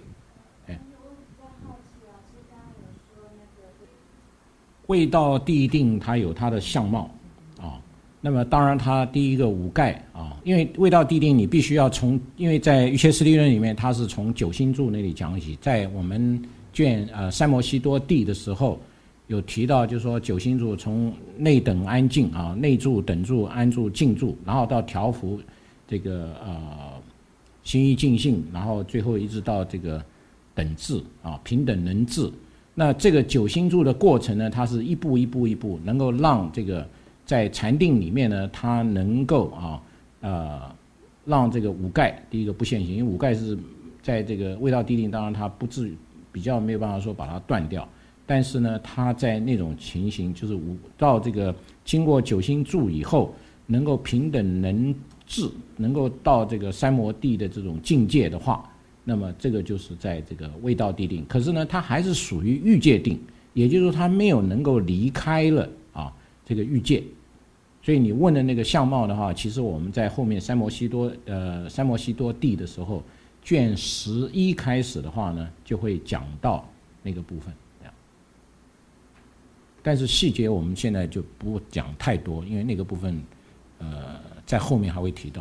味道地定它有它的相貌啊。那么当然它第一个五盖啊，因为味道地定你必须要从，因为在瑜伽师地论里面它是从九星柱那里讲起，在我们卷三摩悉多地的时候有提到，就是说九星柱从内等安静啊，内住等住安住静住，然后到调伏这个心意静性，然后最后一直到这个等至啊，平等能至。那这个九星柱的过程呢，它是一步一步一步，能够让这个在禅定里面呢，它能够让这个五盖第一个不现行，因为五盖是在这个味道地定，当然它不至于比较没有办法说把它断掉，但是呢，它在那种情形就是到这个经过九星柱以后，能够平等能至，能够到这个三摩地的这种境界的话，那么这个就是在这个味道地定。可是呢，它还是属于欲界定，也就是说它没有能够离开了这个欲界。所以你问的那个相貌的话，其实我们在后面三摩悉多地的时候，卷11开始的话呢，就会讲到那个部分。但是细节我们现在就不讲太多，因为那个部分在后面还会提到。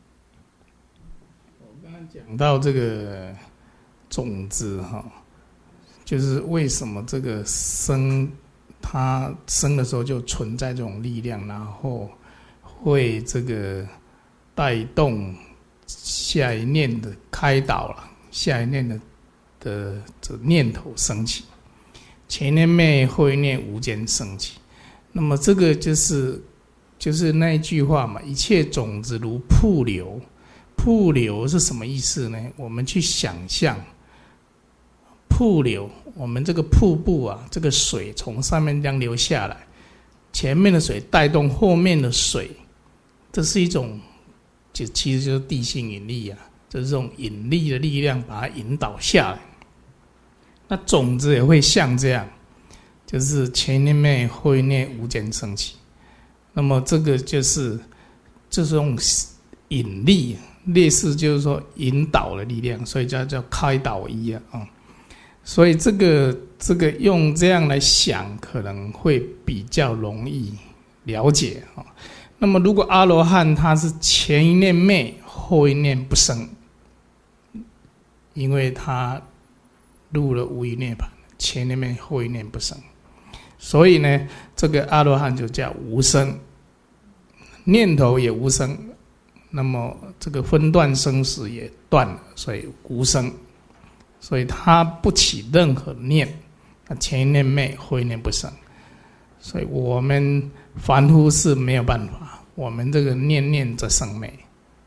我刚刚讲到这个种子就是为什么这个生，它生的时候就存在这种力量，然后会这个带动下一念的开导了，下一念的这念头升起，前念灭，后一念无间升起。那么这个就是那一句话嘛，一切种子如瀑流。瀑流是什么意思呢？我们去想象瀑流，我们这个瀑布这个水从上面这样流下来，前面的水带动后面的水，这是一种其实就是地心引力就是这种引力的力量把它引导下来。那种子也会像这样，就是前念灭，后一念无间升起。那么这个就是这种引力，类似就是说引导的力量，所以叫开导一所以这个用这样来想，可能会比较容易了解那么如果阿罗汉他是前一念灭，后一念不生，因为他入了无余涅槃，前一念灭，后一念不生，所以呢，这个阿罗汉就叫无生，念头也无生，那么这个分段生死也断了，所以无生，所以他不起任何念，那前一念灭，后一念不生。所以我们凡夫是没有办法，我们这个念念则生灭，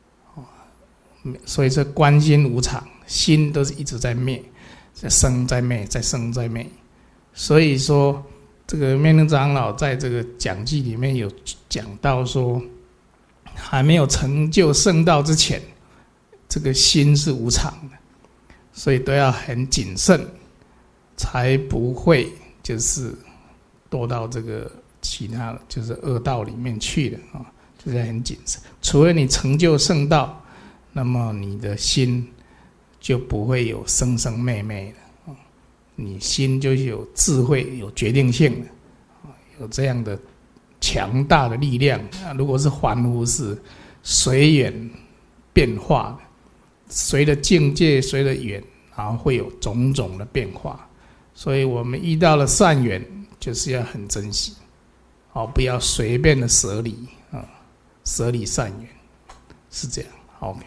所以这观心无常，心都是一直在灭，在生在灭，在生在灭。所以说这个面能长老在这个讲记里面有讲到说，还没有成就圣道之前，这个心是无常的，所以都要很谨慎，才不会就是堕到这个其他就是恶道里面去的就是很谨慎。除非你成就圣道，那么你的心就不会有生生灭灭的你心就有智慧，有决定性的有这样的强大的力量如果是凡夫是随缘变化的，随着境界，随着缘，然后会有种种的变化。所以我们遇到了善缘，就是要很珍惜不要随便的舍离舍离善缘，是这样。OK。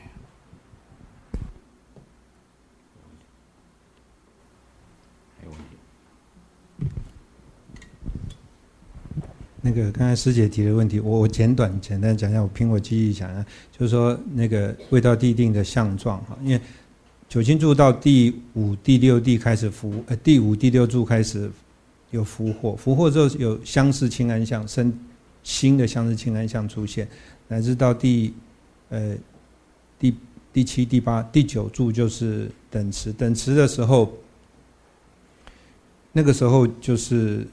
那个刚才师姐提的问题，我简单讲一下，我凭我记忆讲就是说那个味道地定的相状因为九星柱到第五、第六地开始第五、第六柱开始有福祸，福祸之后有相似清安相，新的相似清安相出现，乃至到第七、第八、第九柱就是等持。等持的时候，那个时候就是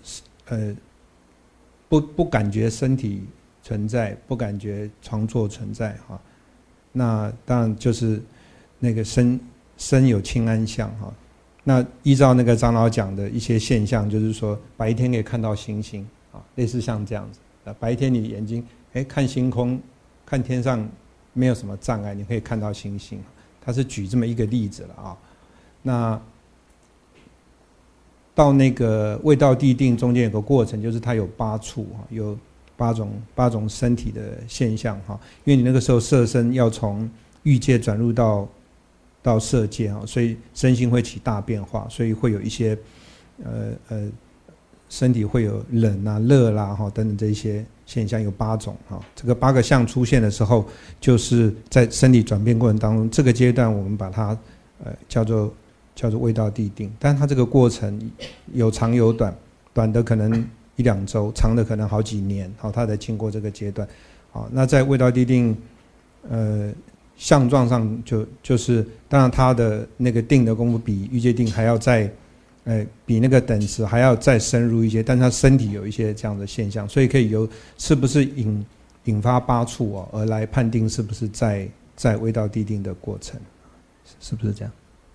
不感觉身体存在，不感觉床座存在哈。那当然就是那个身有清安相哈。那依照那个长老讲的一些现象，就是说白天可以看到星星啊，类似像这样子。白天你眼睛看星空，看天上没有什么障碍，你可以看到星星。他是举这么一个例子了啊。那到那个未到地定中间有个过程，就是它有8处有八种身体的现象哈。因为你那个时候色身要从欲界转入到色界哈，所以身心会起大变化，所以会有一些身体会有冷啊、热啦哈等等这些现象，有8种哈。这个8个相出现的时候，就是在身体转变过程当中，这个阶段我们把它叫做未到地定，但它这个过程有长有短，短的可能1、2周，长的可能好几年，好，它才经过这个阶段。好，那在未到地定相状上就是当然它的那个定的功夫比欲界定还要再比那个等持还要再深入一些，但它身体有一些这样的现象，所以可以由是不是引发8处而来判定是不是在未到地定的过程，是不是这样？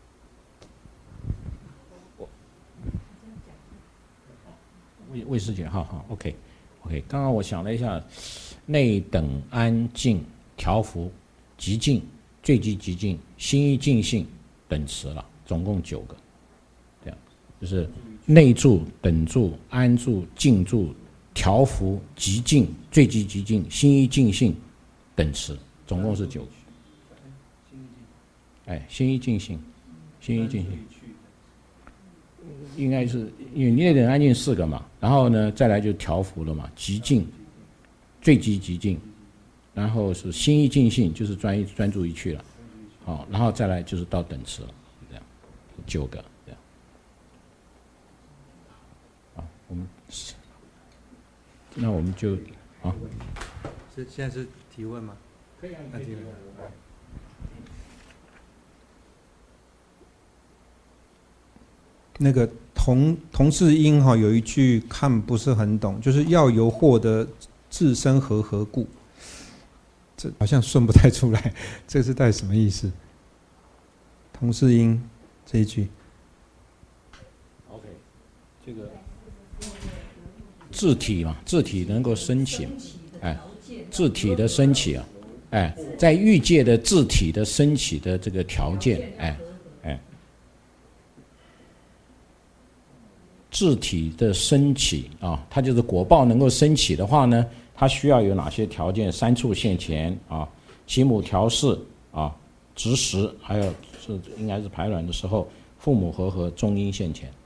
魏师姐，好 ，OK， 刚刚我想了一下，内等安静调伏极静最极极静心意静性等持了，总共9个，这样就是内住、等住、安住、静住、调伏极静最极极静心意静性等持，总共是9个。心意静性，心意静性。应该是因为内等安静4个嘛，然后呢再来就调伏了嘛，极静最极极静，然后是心意静性，就是专注一去了，好，然后再来就是到等持了，这样9个这样。好，那我们就好。 现在是提问吗？ 可以啊， 提问。那个同是因有一句看不是很懂，就是要由获得自身何故，这好像顺不太出来，这是到底什么意思？同是因这一句 ，OK， 这个自体嘛，自体能够升起，自体的升起啊，在欲界的自体的升起的这个条件，自体的升起啊，它就是果报能够升起的话呢，它需要有哪些条件？3处现前啊，其母调适啊，执食，还有是应该是排卵的时候，父母和中阴现前。